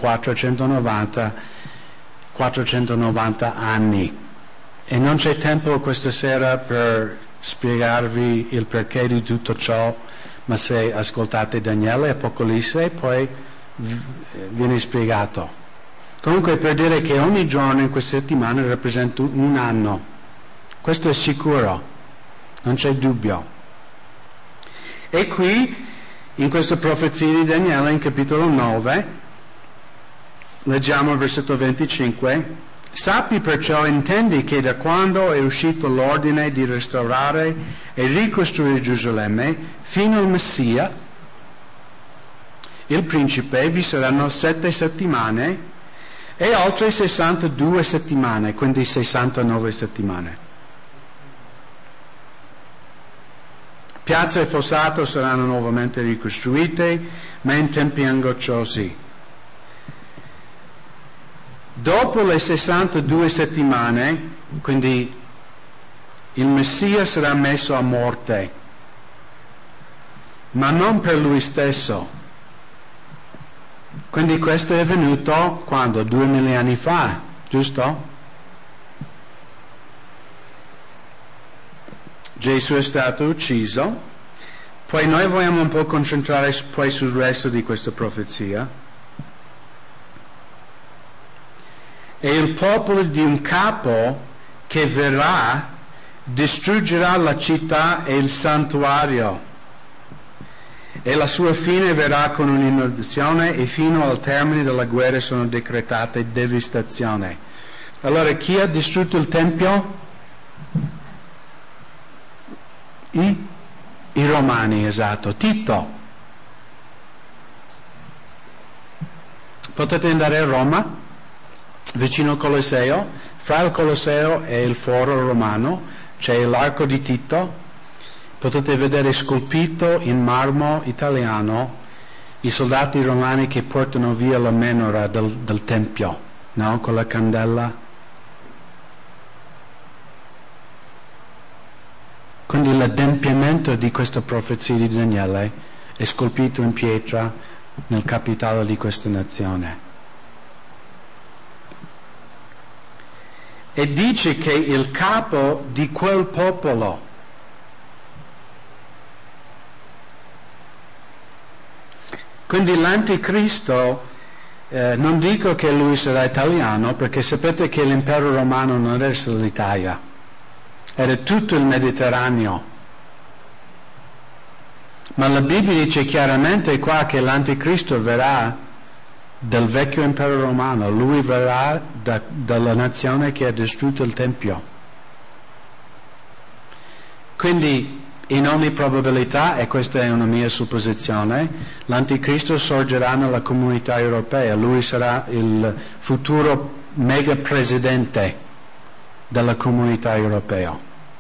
490 anni. E non c'è tempo questa sera per spiegarvi il perché di tutto ciò, ma se ascoltate Daniele e Apocalisse poi viene spiegato. Comunque, per dire che ogni giorno in questa settimana rappresenta un anno, questo è sicuro. Non c'è dubbio. E qui, in questa profezia di Daniele, in capitolo 9, leggiamo il versetto 25, sappi perciò, intendi che da quando è uscito l'ordine di restaurare e ricostruire Gerusalemme fino al Messia, il principe, vi saranno 7 settimane e altre 62 settimane, quindi 69 settimane. Piazza e fossato saranno nuovamente ricostruite, ma in tempi angosciosi. Dopo le 62 settimane, quindi il Messia sarà messo a morte, ma non per lui stesso. Quindi questo è avvenuto quando? 2000 anni fa, giusto? Gesù è stato ucciso, poi noi vogliamo un po' concentrare poi sul resto di questa profezia. E il popolo di un capo che verrà, distruggerà la città e il santuario, e la sua fine verrà con un'inondazione, e fino al termine della guerra sono decretate devastazioni. Allora, chi ha distrutto il Tempio? I Romani, esatto, Tito. Potete andare a Roma, vicino al Colosseo, fra il Colosseo e il Foro Romano c'è l'Arco di Tito. Potete vedere scolpito in marmo italiano i soldati romani che portano via la menora del Tempio, no? Con la candela. Quindi l'adempimento di questa profezia di Daniele è scolpito in pietra nel capitale di questa nazione. E dice che il capo di quel popolo, quindi l'anticristo, non dico che lui sarà italiano, perché sapete che l'impero romano non era solo l'Italia, era tutto il Mediterraneo. Ma la Bibbia dice chiaramente qua che l'anticristo verrà del vecchio impero romano, lui verrà dalla nazione che ha distrutto il Tempio. Quindi, in ogni probabilità, e questa è una mia supposizione, l'anticristo sorgerà nella comunità europea, lui sarà il futuro mega presidente della comunità europea.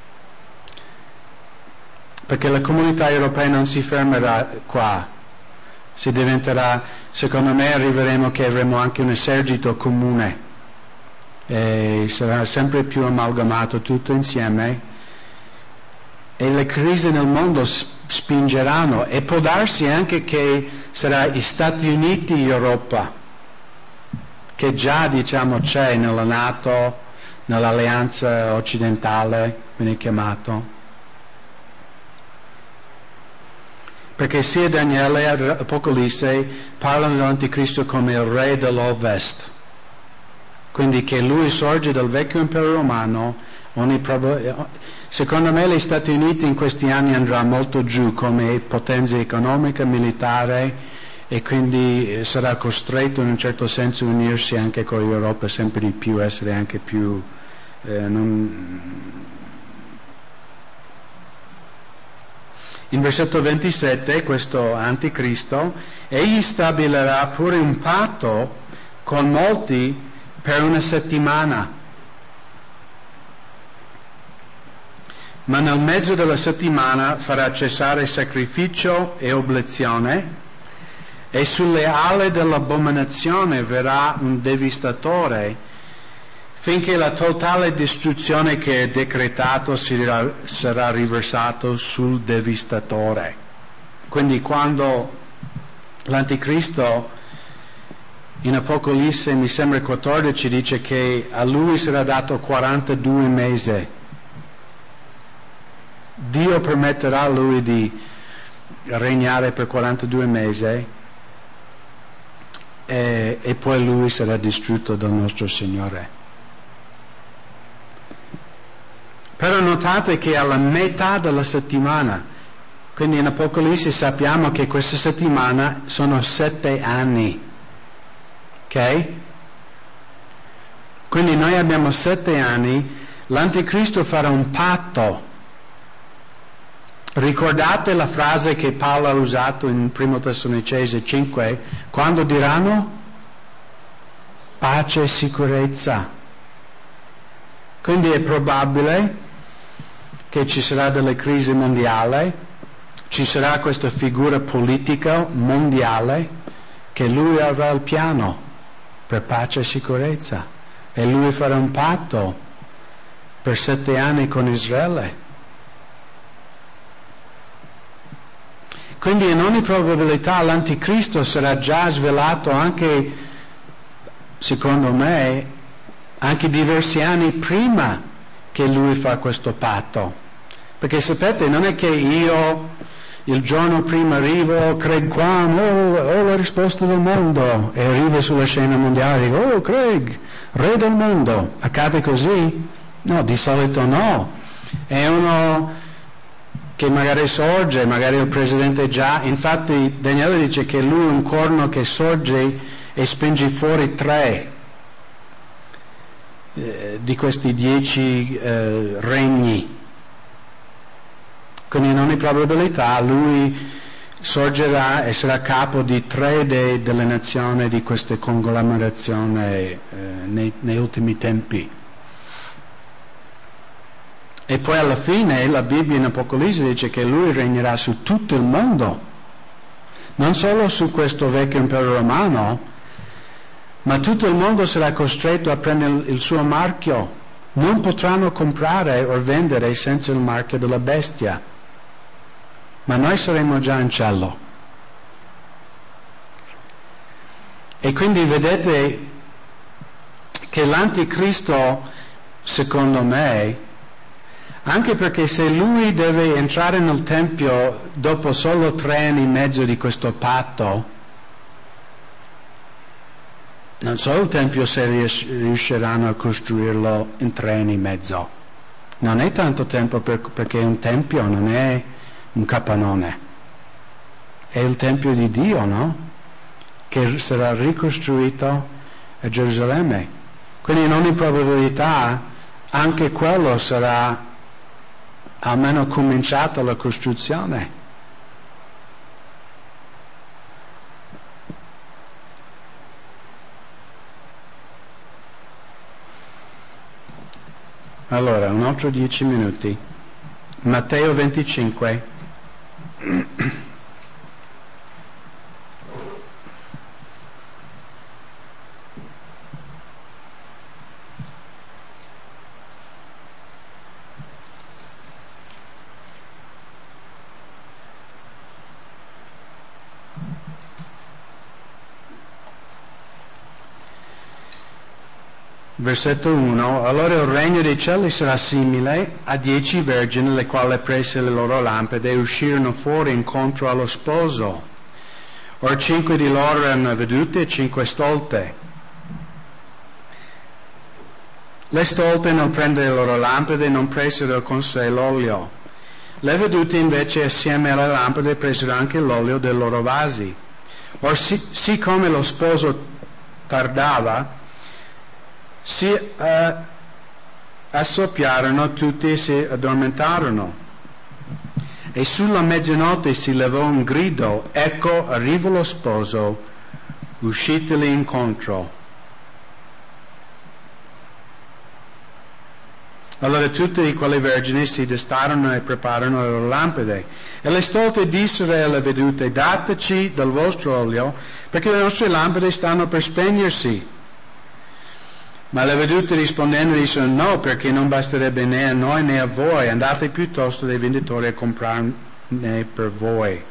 Perché la comunità europea non si fermerà qua, si diventerà, secondo me arriveremo che avremo anche un esercito comune e sarà sempre più amalgamato tutto insieme, e le crisi nel mondo spingeranno, e può darsi anche che sarà gli Stati Uniti Europa, che già c'è nella NATO, nell'alleanza occidentale, viene chiamato. Perché sia Daniele e Apocalisse parlano dell'anticristo come il re dell'Ovest. Quindi che lui sorge dal vecchio impero romano, secondo me gli Stati Uniti in questi anni andrà molto giù come potenza economica, militare, e quindi sarà costretto in un certo senso a unirsi anche con l'Europa sempre di più, essere anche più... In versetto 27, questo anticristo, egli stabilirà pure un patto con molti per una settimana. Ma nel mezzo della settimana farà cessare sacrificio e oblazione, e sulle ali dell'abominazione verrà un devastatore, finché la totale distruzione che è decretato sarà riversato sul devastatore. Quindi quando l'anticristo in Apocalisse, mi sembra 14, dice che a lui sarà dato 42 mesi, Dio permetterà a lui di regnare per 42 mesi e poi lui sarà distrutto dal nostro Signore. Però notate che alla metà della settimana, quindi in Apocalisse sappiamo che questa settimana sono 7 anni, ok? Quindi noi abbiamo 7 anni, l'anticristo farà un patto. Ricordate la frase che Paolo ha usato in 1 Tessalonicesi 5, quando diranno pace e sicurezza. Quindi è probabile che ci sarà delle crisi mondiali, ci sarà questa figura politica mondiale, che lui avrà il piano per pace e sicurezza, e lui farà un patto per 7 anni con Israele. Quindi in ogni probabilità l'anticristo sarà già svelato anche, secondo me, anche diversi anni prima che lui fa questo patto. Perché sapete, non è che io il giorno prima arrivo, Craig Kwan, ho la risposta del mondo, e arrivo sulla scena mondiale e dico, Craig, re del mondo. Accade così? No, di solito no. È uno che magari sorge, magari il presidente già. Infatti Daniele dice che lui è un corno che sorge e spinge fuori 3 di questi 10 regni. Quindi in ogni probabilità lui sorgerà e sarà capo di 3 delle nazioni di questa conglomerazione nei ultimi tempi. E poi alla fine la Bibbia in Apocalisse dice che lui regnerà su tutto il mondo, non solo su questo vecchio impero romano, ma tutto il mondo sarà costretto a prendere il suo marchio. Non potranno comprare o vendere senza il marchio della bestia. Ma noi saremo già in cielo. E quindi vedete che l'anticristo, secondo me, anche perché se lui deve entrare nel Tempio dopo solo 3 anni e mezzo di questo patto, non so il Tempio se riusciranno a costruirlo in 3 anni e mezzo. Non è tanto tempo perché un Tempio non è un capannone, è il Tempio di Dio, no? Che sarà ricostruito a Gerusalemme. Quindi in ogni probabilità anche quello sarà almeno cominciata la costruzione. Allora, un altro 10 minuti. Matteo 25. Versetto 1. Allora il regno dei cieli sarà simile a 10 vergini, le quali prese le loro lampade e uscirono fuori incontro allo sposo. Or 5 di loro erano vedute e 5 stolte. Le stolte non prendere le loro lampade non presero con sé l'olio. Le vedute invece assieme alle lampade presero anche l'olio dei loro vasi. Or siccome lo sposo tardava, si assoppiarono tutti e si addormentarono. E sulla mezzanotte si levò un grido: ecco, arriva lo sposo, usciteli incontro. Allora tutte quelle vergini si destarono e prepararono le loro lampade. E le stolte dissero alle vedute: dateci del vostro olio, perché le nostre lampade stanno per spegnersi. Ma le vedute rispondendo dissero: no, perché non basterebbe né a noi né a voi, andate piuttosto dai venditori a comprarne per voi.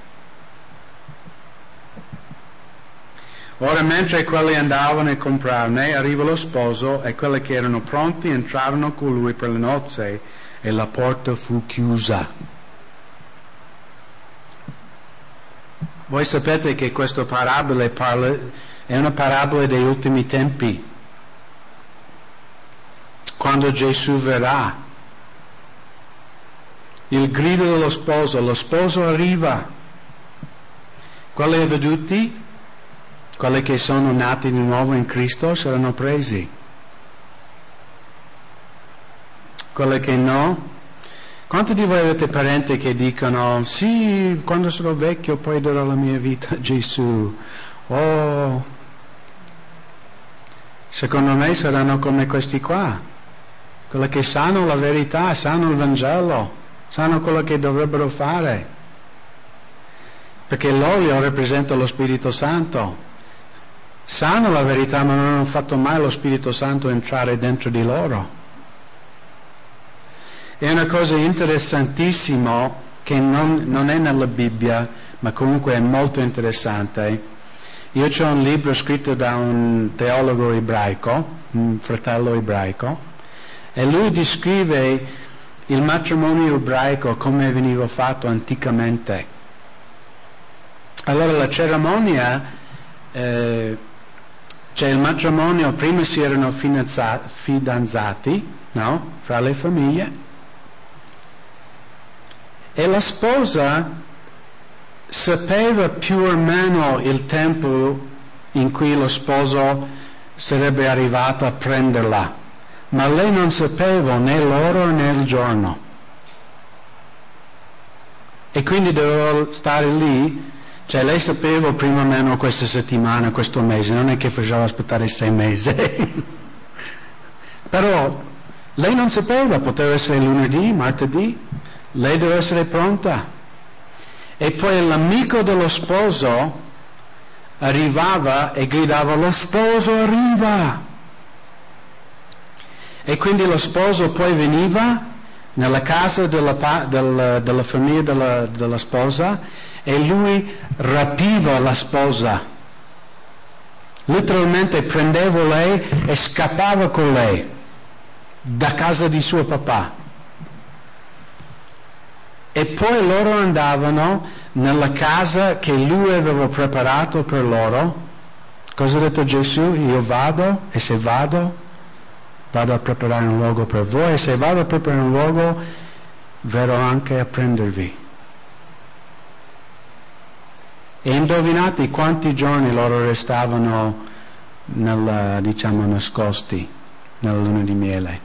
Ora mentre quelli andavano a comprarne, arriva lo sposo, e quelli che erano pronti entrarono con lui per le nozze, e la porta fu chiusa. Voi sapete che questa parabola è una parabola degli ultimi tempi, quando Gesù verrà. Il grido dello sposo, lo sposo arriva. Quelli veduti, quelli che sono nati di nuovo in Cristo, saranno presi. Quelli che no. Quanti di voi avete parenti che dicono: sì, quando sarò vecchio poi darò la mia vita a Gesù? Oh, secondo me saranno come questi qua, quelli che sanno la verità, sanno il Vangelo, sanno quello che dovrebbero fare, perché l'olio rappresenta lo Spirito Santo. Sanno la verità, ma non hanno fatto mai lo Spirito Santo entrare dentro di loro. È una cosa interessantissima che non è nella Bibbia, ma comunque è molto interessante. Io ho un libro scritto da un teologo ebraico, un fratello ebraico, e lui descrive il matrimonio ebraico come veniva fatto anticamente. Allora la cerimonia, Cioè il matrimonio, prima si erano fidanzati, no? Fra le famiglie, e la sposa sapeva più o meno il tempo in cui lo sposo sarebbe arrivato a prenderla, ma lei non sapeva né l'ora né il giorno. E quindi doveva stare lì, cioè lei sapeva prima o meno questa settimana, questo mese, non è che faceva aspettare 6 mesi. Però lei non sapeva, poteva essere lunedì, martedì, lei deve essere pronta. E poi l'amico dello sposo arrivava e gridava: lo sposo arriva! E quindi lo sposo poi veniva nella casa della famiglia della sposa e lui rapiva la sposa. Letteralmente prendeva lei e scappava con lei da casa di suo papà. E poi loro andavano nella casa che lui aveva preparato per loro. Cosa ha detto Gesù? Io vado, e se vado a preparare un luogo per voi, e se vado a preparare un luogo verrò anche a prendervi. E indovinate quanti giorni loro restavano nascosti nella luna di miele?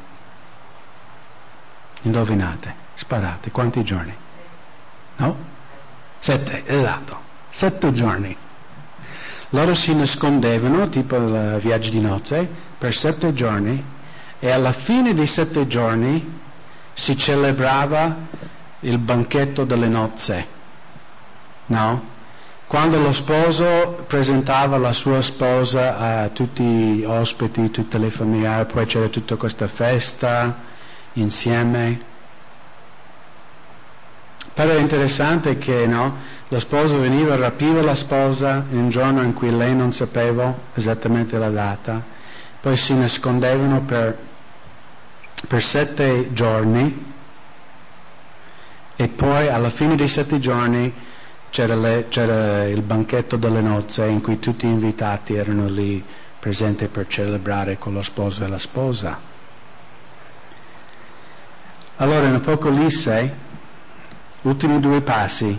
Indovinate, sparate, quanti giorni? No? 7, esatto, 7 giorni. Loro si nascondevano, tipo il viaggio di nozze, per 7 giorni, e alla fine dei 7 giorni si celebrava il banchetto delle nozze, no? Quando lo sposo presentava la sua sposa a tutti gli ospiti, tutte le famiglie, poi c'era tutta questa festa insieme. Però è interessante che, no, lo sposo veniva, rapiva la sposa in un giorno in cui lei non sapeva esattamente la data, poi si nascondevano per 7 giorni, e poi alla fine dei 7 giorni c'era il banchetto delle nozze in cui tutti gli invitati erano lì presenti per celebrare con lo sposo e la sposa. Allora in Apocalisse, ultimi 2 passi.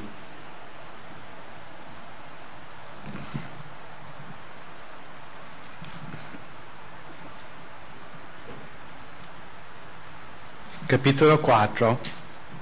Capitolo 4.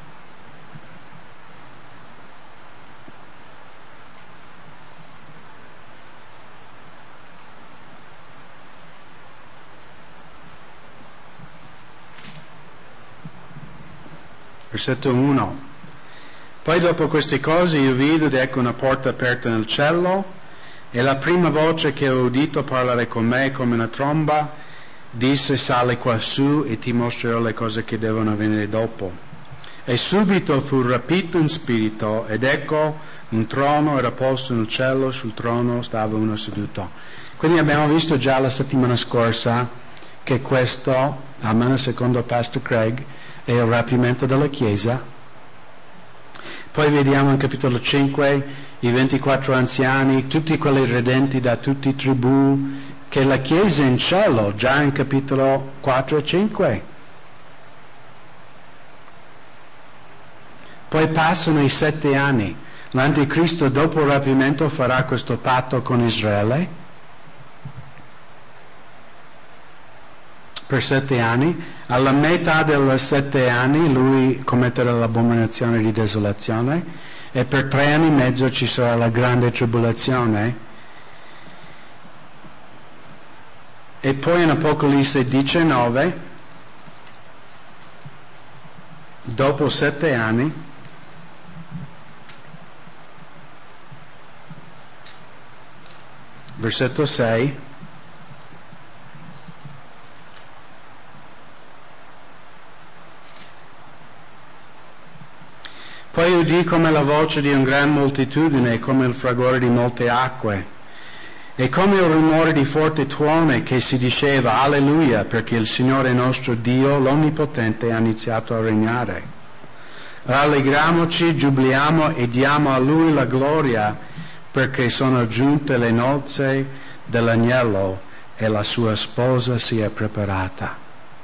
Versetto 1. Poi dopo queste cose io vidi ed ecco una porta aperta nel cielo, e la prima voce che ho udito parlare con me come una tromba disse: sali quassù e ti mostrerò le cose che devono avvenire dopo. E subito fu rapito in spirito, ed ecco un trono era posto nel cielo, sul trono stava uno seduto. Quindi abbiamo visto già la settimana scorsa che questo, almeno secondo Pastor Craig, è il rapimento della Chiesa. Poi vediamo in capitolo 5 i 24 anziani, tutti quelli redenti da tutti i tribù, che la Chiesa è in cielo, già in capitolo 4 e 5. Poi passano i 7 anni. L'Anticristo dopo il rapimento farà questo patto con Israele per 7 anni. Alla metà dei 7 anni lui commetterà l'abominazione di desolazione, e per 3 anni e mezzo ci sarà la grande tribolazione. E poi in Apocalisse 19, dopo 7 anni, versetto 6, poi udì come la voce di una gran moltitudine, come il fragore di molte acque, e come il rumore di forte tuone, che si diceva: Alleluia, perché il Signore nostro Dio, l'Onnipotente, ha iniziato a regnare. Rallegriamoci, giubiliamo e diamo a Lui la gloria, perché sono giunte le nozze dell'agnello, e la sua sposa si è preparata.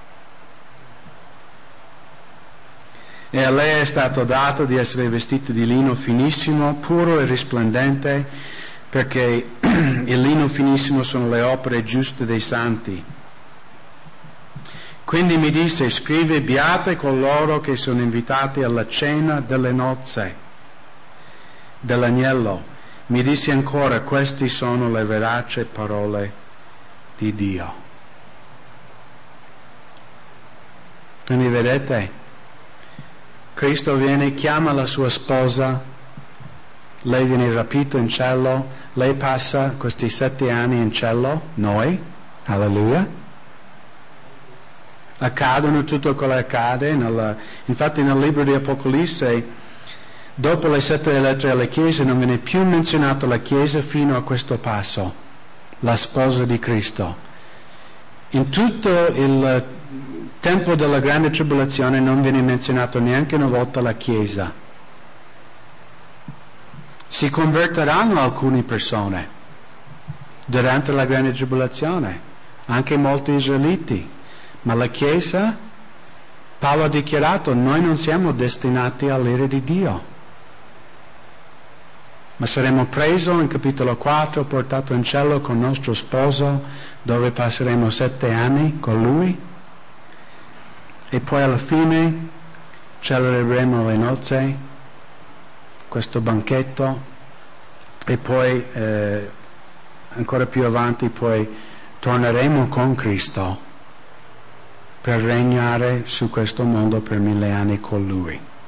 E a lei è stato dato di essere vestito di lino finissimo, puro e risplendente, perché il lino finissimo sono le opere giuste dei santi. Quindi mi disse: scrivi, beate coloro che sono invitati alla cena delle nozze dell'agnello. Mi disse ancora: queste sono le veraci parole di Dio. Quindi vedete, Cristo viene, chiama la sua sposa, lei viene rapita in cielo, lei passa questi 7 anni in cielo, noi, alleluia. Accadono tutto quello che accade, infatti nel libro di Apocalisse, dopo le 7 lettere alle chiese, non viene più menzionata la chiesa fino a questo passo, la sposa di Cristo. In tutto il tempo della grande tribolazione non viene menzionato neanche una volta la chiesa. Si convertiranno alcune persone durante la grande tribolazione, anche molti israeliti, ma la chiesa, Paolo ha dichiarato, noi non siamo destinati all'ira di Dio, ma saremo presi in capitolo 4, portato in cielo con nostro sposo, dove passeremo 7 anni con lui, e poi alla fine celebreremo le nozze, questo banchetto, e poi ancora più avanti poi torneremo con Cristo per regnare su questo mondo per 1000 anni con Lui.